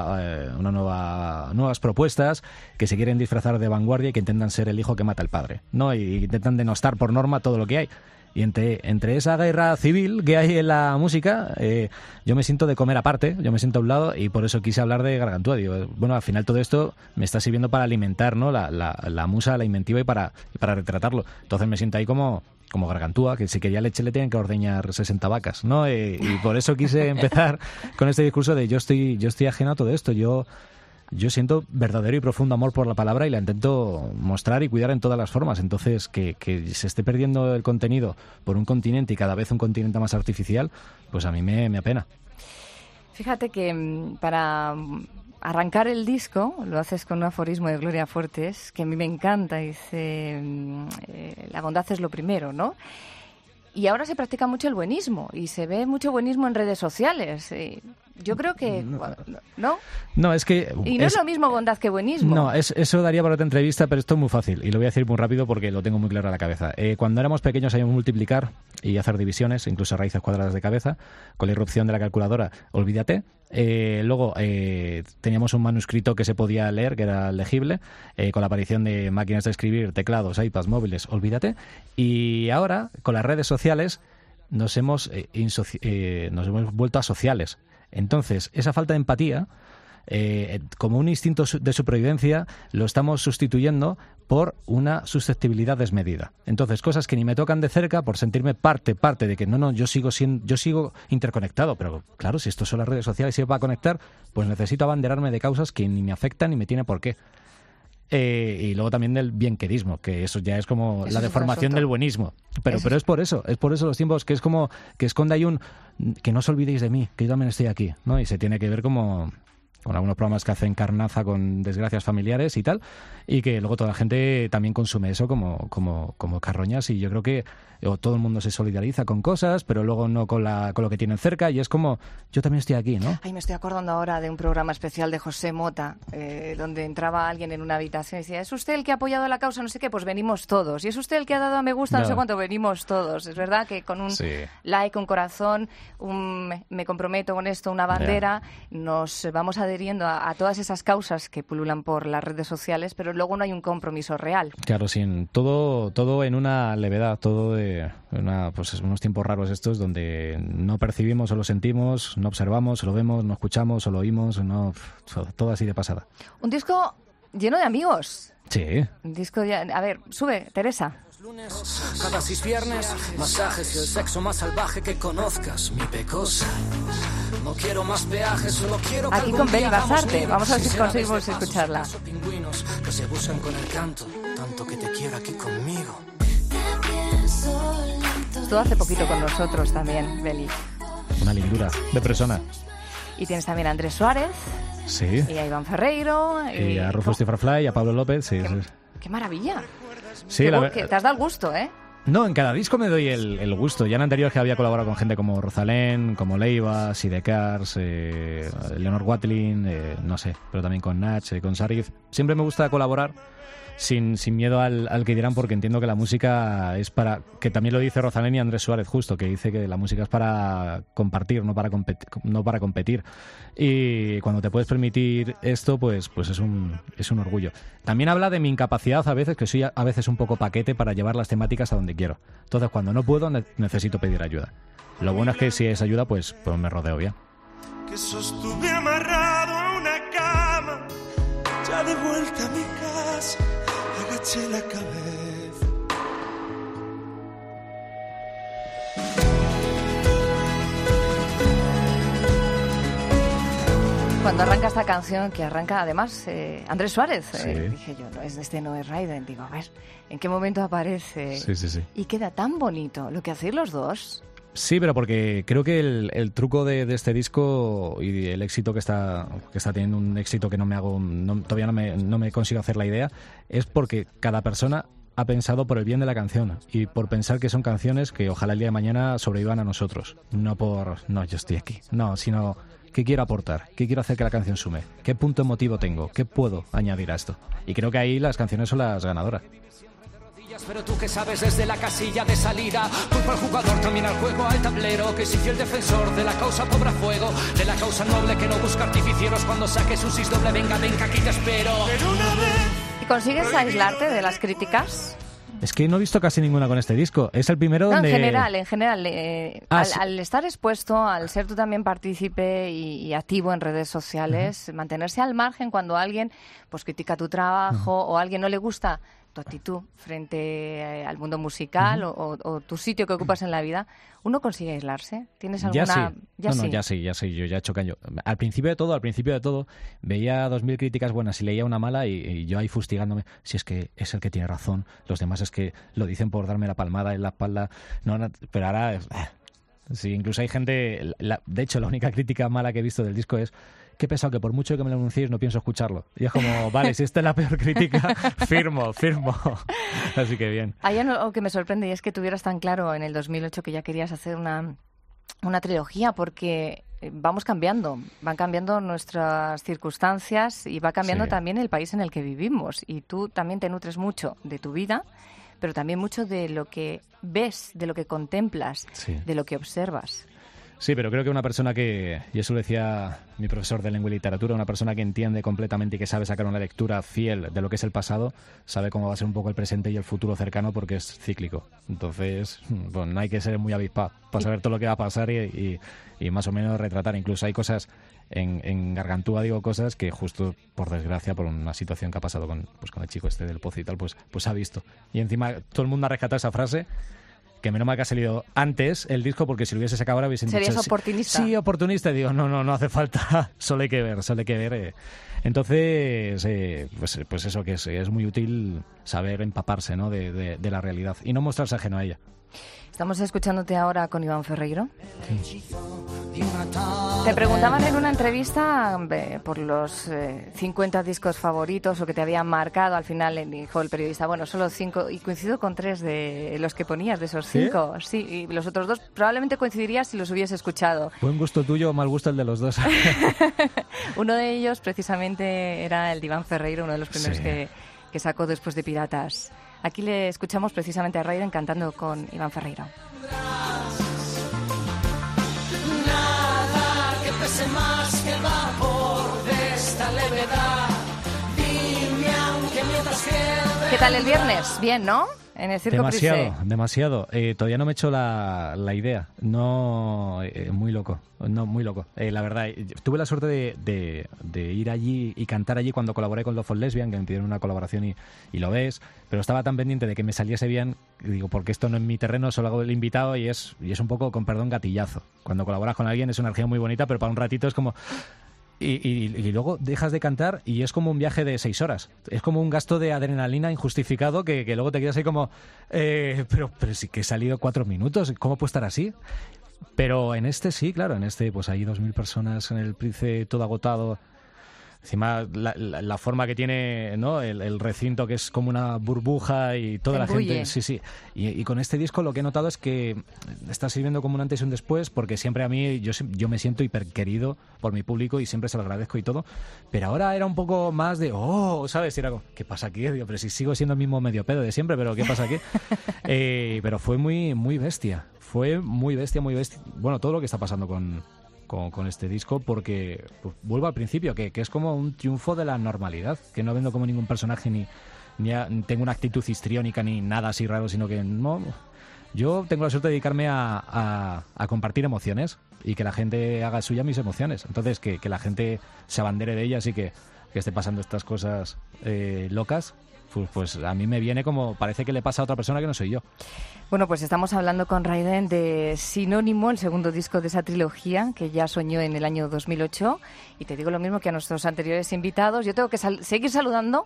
nuevas propuestas que se quieren disfrazar de vanguardia y que intentan ser el hijo que mata al padre, ¿no? Y intentan denostar por norma todo lo que hay. Y entre esa guerra civil que hay en la música, yo me siento de comer aparte, yo me siento a un lado, y por eso quise hablar de Gargantúa. Digo, bueno, al final todo esto me está sirviendo para alimentar, ¿no? la musa, la inventiva y para retratarlo. Entonces me siento ahí como Gargantúa, que si quería leche le tienen que ordeñar 60 vacas, ¿no? Y por eso quise empezar con este discurso de yo estoy ajeno a todo esto. Yo siento verdadero y profundo amor por la palabra y la intento mostrar y cuidar en todas las formas. Entonces, que se esté perdiendo el contenido por un continente y cada vez un continente más artificial, pues a mí me apena. Fíjate que para arrancar el disco lo haces con un aforismo de Gloria Fuertes, que a mí me encanta. Dice, la bondad es lo primero, ¿no? Y ahora se practica mucho el buenismo y se ve mucho buenismo en redes sociales. Yo creo que... ¿No? No, es que... Y no es lo mismo bondad que buenismo. No, eso daría para otra entrevista, pero esto es muy fácil. Y lo voy a decir muy rápido porque lo tengo muy claro en la cabeza. Cuando éramos pequeños sabíamos multiplicar y hacer divisiones, incluso raíces cuadradas de cabeza. Con la irrupción de la calculadora, olvídate. Luego teníamos un manuscrito que se podía leer, que era legible. Con la aparición de máquinas de escribir, teclados, iPads, móviles, olvídate. Y ahora, con las redes sociales, nos hemos vuelto asociales. Entonces, esa falta de empatía, como un instinto de supervivencia, lo estamos sustituyendo por una susceptibilidad desmedida. Entonces, cosas que ni me tocan de cerca por sentirme parte de que yo sigo interconectado, pero claro, si esto son las redes sociales y va a conectar, pues necesito abanderarme de causas que ni me afectan ni me tiene por qué. Y luego también del bienquerismo, que eso ya es como la deformación del buenismo. Pero es por eso los tiempos, que es como que esconde ahí que no os olvidéis de mí, que yo también estoy aquí, ¿no? Y se tiene que ver como con algunos programas que hacen carnaza con desgracias familiares y tal, y que luego toda la gente también consume eso como carroñas, y yo creo que todo el mundo se solidariza con cosas, pero luego no con lo que tienen cerca, y es como, yo también estoy aquí, ¿no? Ay, me estoy acordando ahora de un programa especial de José Mota, donde entraba alguien en una habitación y decía, ¿es usted el que ha apoyado la causa? No sé qué, pues venimos todos. ¿Y es usted el que ha dado a me gusta? No sé cuánto, venimos todos. Es verdad que con un like, un corazón, me comprometo con esto, una bandera, nos vamos adheriendo a todas esas causas que pululan por las redes sociales, pero luego no hay un compromiso real. Claro, sí, todo en una levedad, todo de unos tiempos raros estos donde no percibimos o lo sentimos, no observamos, o lo vemos, no escuchamos o lo oímos, todo así de pasada. Un disco lleno de amigos. Sí. Un disco a ver, sube, Teresa. Cada 6 viernes, masajes y el sexo más salvaje que conozcas, mi pecosa. No quiero más peajes, solo quiero que aquí algún con Beli día hagamos Basarte. libre. Vamos a ver si Será conseguimos desde escucharla. pasos, pingüinos que se buscan con el canto, tanto que te quiero aquí conmigo. Estuvo hace poquito con nosotros también, Beli. Una lindura de persona. Y tienes también a Andrés Suárez. Sí. Y a Iván Ferreiro. Y a Rufus Tifrafly, y a Pablo López, sí. ¡Qué maravilla! Sí, que te has dado el gusto, ¿eh? No, en cada disco me doy el gusto. Ya en anteriores que había colaborado con gente como Rosalén, como Leiva, Sidecars, Leonor Watling, no sé, pero también con Nach, con Sarif. Siempre me gusta colaborar sin miedo al que dirán, porque entiendo que la música es para... Que también lo dice Rosalén y Andrés Suárez, justo, que dice que la música es para compartir, no para competir. Y cuando te puedes permitir esto, pues es un orgullo. También habla de mi incapacidad a veces, que soy a veces un poco paquete para llevar las temáticas a donde quiero. Entonces, cuando no puedo, necesito pedir ayuda. Lo bueno es que si es ayuda, pues me rodeo bien. Que sostuve amarrado a una cama, ya de vuelta a mi casa, agaché la cabeza. Cuando arranca esta canción, que arranca además Andrés Suárez, sí. Dije yo, no es Raiden. Digo, a ver, ¿en qué momento aparece? Sí. Y queda tan bonito lo que hacéis los dos. Sí, pero porque creo que el truco de este disco y el éxito que está teniendo, un éxito que todavía no me consigo hacer la idea, es porque cada persona ha pensado por el bien de la canción y por pensar que son canciones que ojalá el día de mañana sobrevivan a nosotros. No yo estoy aquí. No, sino... ¿Qué quiero aportar? ¿Qué quiero hacer que la canción sume? ¿Qué punto emotivo tengo? ¿Qué puedo añadir a esto? Y creo que ahí las canciones son las ganadoras. Pero tú que sabes desde la casilla de salida, culpa al jugador, también al juego, al tablero, que si fiel defensor de la causa pobre a fuego, de la causa noble que no busca artificieros, cuando saque su 6 doble, venga, aquí te espero. ¿Y consigues aislarte de las críticas? Es que no he visto casi ninguna con este disco. Es el primero donde... En general. Al estar expuesto, al ser tú también partícipe y activo en redes sociales, mantenerse al margen cuando alguien pues critica tu trabajo o a alguien no le gusta tu actitud frente al mundo musical o tu sitio que ocupas en la vida, ¿uno consigue aislarse? ¿Tienes alguna...? Ya sí. Yo ya he hecho caño. Al principio de todo, veía 2000 críticas buenas y leía una mala y yo ahí fustigándome. Si es que es el que tiene razón, los demás es que lo dicen por darme la palmada en la espalda. No, pero ahora... Sí, incluso hay gente... De hecho, la única crítica mala que he visto del disco es... Qué pesado, que por mucho que me lo anunciéis no pienso escucharlo. Y es como, vale, si esta es la peor crítica, firmo. Así que bien. Hay algo que me sorprende y es que tuvieras tan claro en el 2008 que ya querías hacer una trilogía, porque van cambiando nuestras circunstancias y va cambiando también el país en el que vivimos. Y tú también te nutres mucho de tu vida, pero también mucho de lo que ves, de lo que contemplas, de lo que observas. Sí, pero creo que una persona que, y eso lo decía mi profesor de lengua y literatura, una persona que entiende completamente y que sabe sacar una lectura fiel de lo que es el pasado, sabe cómo va a ser un poco el presente y el futuro cercano porque es cíclico. Entonces, pues no hay que ser muy avispado para saber todo lo que va a pasar y más o menos retratar. Incluso hay cosas en Gargantúa, digo cosas que justo por desgracia, por una situación que ha pasado con el chico este del pozo y tal, pues ha visto. Y encima todo el mundo ha rescatado esa frase. Que menos mal que ha salido antes el disco, porque si lo hubiese sacado ahora hubiesen dicho... ¿Serías oportunista? Sí, oportunista. Digo, no hace falta. Solo hay que ver. Entonces, pues eso, que es muy útil saber empaparse, ¿no? de la realidad y no mostrarse ajeno a ella. Estamos escuchándote ahora con Iván Ferreiro. Sí. Te preguntaban en una entrevista por los 50 discos favoritos o que te habían marcado. Al final dijo el periodista, bueno, solo 5, y coincido con 3 de los que ponías, de esos 5. Sí, y los otros 2 probablemente coincidirías si los hubiese escuchado. Buen gusto tuyo o mal gusto el de los 2. Uno de ellos precisamente era el de Iván Ferreiro, uno de los primeros que sacó después de Piratas. Aquí le escuchamos precisamente a Raiden cantando con Iván Ferreiro. Nada que pese más que el vapor de esta levedad. Dime aunque mientras ¿Qué tal el viernes? Bien, ¿no? en el Circo Price. Demasiado. Todavía no me he hecho la idea. No, muy loco. La verdad, tuve la suerte de ir allí y cantar allí cuando colaboré con Love for Lesbian, que me pidieron una colaboración y lo ves, pero estaba tan pendiente de que me saliese bien, digo, porque esto no es mi terreno, solo hago el invitado y es un poco, con perdón, gatillazo. Cuando colaboras con alguien es una energía muy bonita, pero para un ratito es como... Y luego dejas de cantar y es como un viaje de 6 horas. Es como un gasto de adrenalina injustificado que luego te quedas ahí como... pero sí que he salido 4 minutos, ¿cómo puedo estar así? Pero en este sí, claro, en este pues hay 2.000 personas en el Price, todo agotado. Encima la forma que tiene, ¿no? El recinto, que es como una burbuja y toda la gente. Sí. Y con este disco lo que he notado es que está sirviendo como un antes y un después, porque siempre a mí yo me siento hiperquerido por mi público y siempre se lo agradezco y todo. Pero ahora era un poco más de, ¿sabes? Y era como, ¿qué pasa aquí? Digo, pero si sigo siendo el mismo medio pedo de siempre, pero ¿qué pasa aquí? Pero fue muy, muy bestia. Fue muy bestia. Bueno, todo lo que está pasando con este disco, porque pues, vuelvo al principio, que es como un triunfo de la normalidad, que no vendo como ningún personaje ni tengo una actitud histriónica ni nada así raro, sino que no, yo tengo la suerte de dedicarme a compartir emociones y que la gente haga suya mis emociones, entonces que la gente se abandere de ellas y que esté pasando estas cosas locas, pues a mí me viene como parece que le pasa a otra persona que no soy yo. Bueno, pues estamos hablando con Raiden de Sinónimo, el segundo disco de esa trilogía que ya soñó en el año 2008. Y te digo lo mismo que a nuestros anteriores invitados. Yo tengo que seguir saludando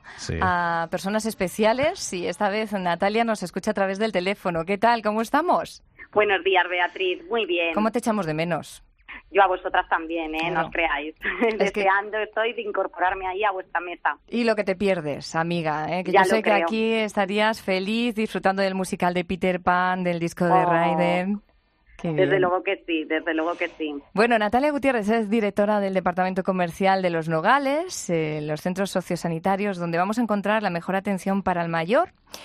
a personas especiales y esta vez Natalia nos escucha a través del teléfono. ¿Qué tal? ¿Cómo estamos? Buenos días, Beatriz. Muy bien. ¿Cómo te echamos de menos? Yo a vosotras también, no os creáis. Deseando estoy de incorporarme ahí a vuestra mesa. Y lo que te pierdes, amiga, que ya yo sé que aquí estarías feliz disfrutando del musical de Peter Pan, del disco de Raiden. Desde luego que sí. Bueno, Natalia Gutiérrez es directora del Departamento Comercial de Los Nogales, los centros sociosanitarios, donde vamos a encontrar la mejor atención para el mayor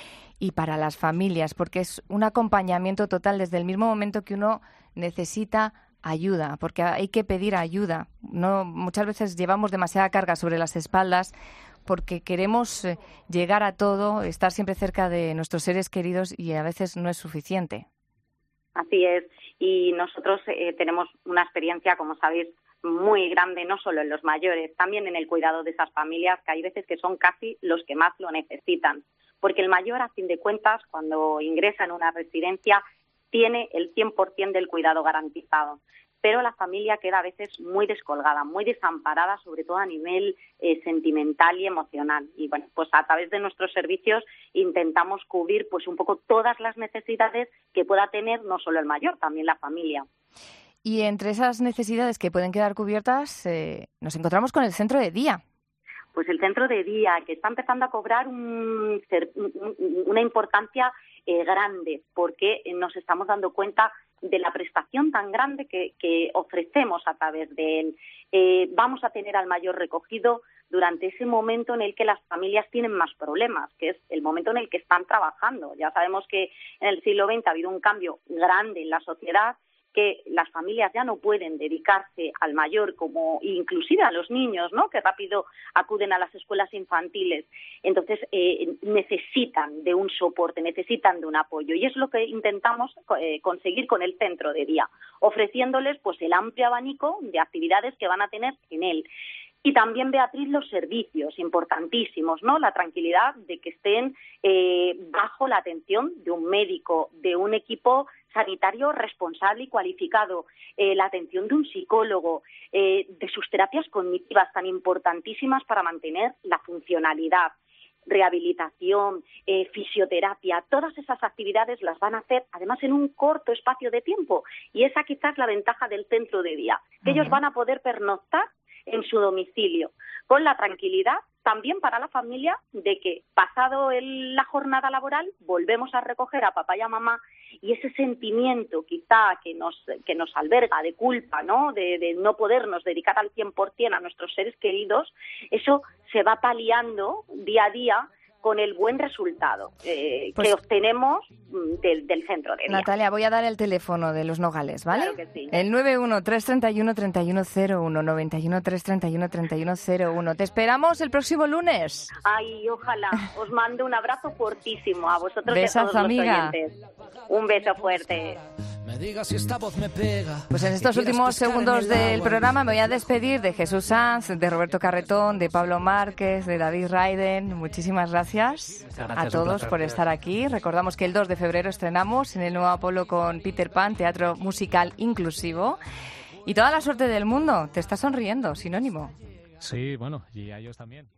y para las familias, porque es un acompañamiento total desde el mismo momento que uno necesita ayuda, porque hay que pedir ayuda. No, muchas veces llevamos demasiada carga sobre las espaldas porque queremos llegar a todo, estar siempre cerca de nuestros seres queridos y a veces no es suficiente. Así es, y nosotros tenemos una experiencia, como sabéis, muy grande, no solo en los mayores, también en el cuidado de esas familias, que hay veces que son casi los que más lo necesitan. Porque el mayor, a fin de cuentas, cuando ingresa en una residencia, tiene el 100% del cuidado garantizado. Pero la familia queda a veces muy descolgada, muy desamparada, sobre todo a nivel sentimental y emocional. Y bueno, pues a través de nuestros servicios intentamos cubrir pues un poco todas las necesidades que pueda tener no solo el mayor, también la familia. Y entre esas necesidades que pueden quedar cubiertas, nos encontramos con el centro de día. Pues el centro de día, que está empezando a cobrar una importancia grande, porque nos estamos dando cuenta de la prestación tan grande que ofrecemos a través de él. Vamos a tener al mayor recogido durante ese momento en el que las familias tienen más problemas, que es el momento en el que están trabajando. Ya sabemos que en el siglo XX ha habido un cambio grande en la sociedad, que las familias ya no pueden dedicarse al mayor, como inclusive a los niños, ¿no?, que rápido acuden a las escuelas infantiles. Entonces necesitan de un soporte, necesitan de un apoyo, y es lo que intentamos conseguir con el centro de día, ofreciéndoles pues el amplio abanico de actividades que van a tener en él. Y también, Beatriz, los servicios importantísimos, ¿no? La tranquilidad de que estén bajo la atención de un médico, de un equipo sanitario responsable y cualificado, la atención de un psicólogo, de sus terapias cognitivas tan importantísimas para mantener la funcionalidad, rehabilitación, fisioterapia, todas esas actividades las van a hacer además en un corto espacio de tiempo, y esa quizás la ventaja del centro de día, que ellos van a poder pernoctar en su domicilio, con la tranquilidad también para la familia de que pasado la jornada laboral volvemos a recoger a papá y a mamá, y ese sentimiento quizá que nos alberga de culpa, ¿no?, de no podernos dedicar al 100% a nuestros seres queridos, eso se va paliando día a día con el buen resultado que Pues- obtenemos del centro de día. Natalia, voy a dar el teléfono de Los Nogales, ¿vale? Claro que sí. El 91-331-3101, 91-331-3101. Te esperamos el próximo lunes. Ay, ojalá. Os mando un abrazo fortísimo a vosotros Besazo, y a todos amiga. los oyentes. Un beso fuerte. Me digas si esta voz me pega. Pues en estos Que quieras últimos pescar en segundos el del agua. programa me voy a despedir de Jesús Sanz, de Roberto Carretón, de Pablo Márquez, de David Raiden. Muchísimas gracias, gracias, a un todos placer. por estar aquí. Recordamos que el 2 de febrero estrenamos en el Nuevo Apolo con Peter Pan, teatro musical inclusivo. Y toda la suerte del mundo. Te está sonriendo, sinónimo. Sí, bueno, y a ellos también.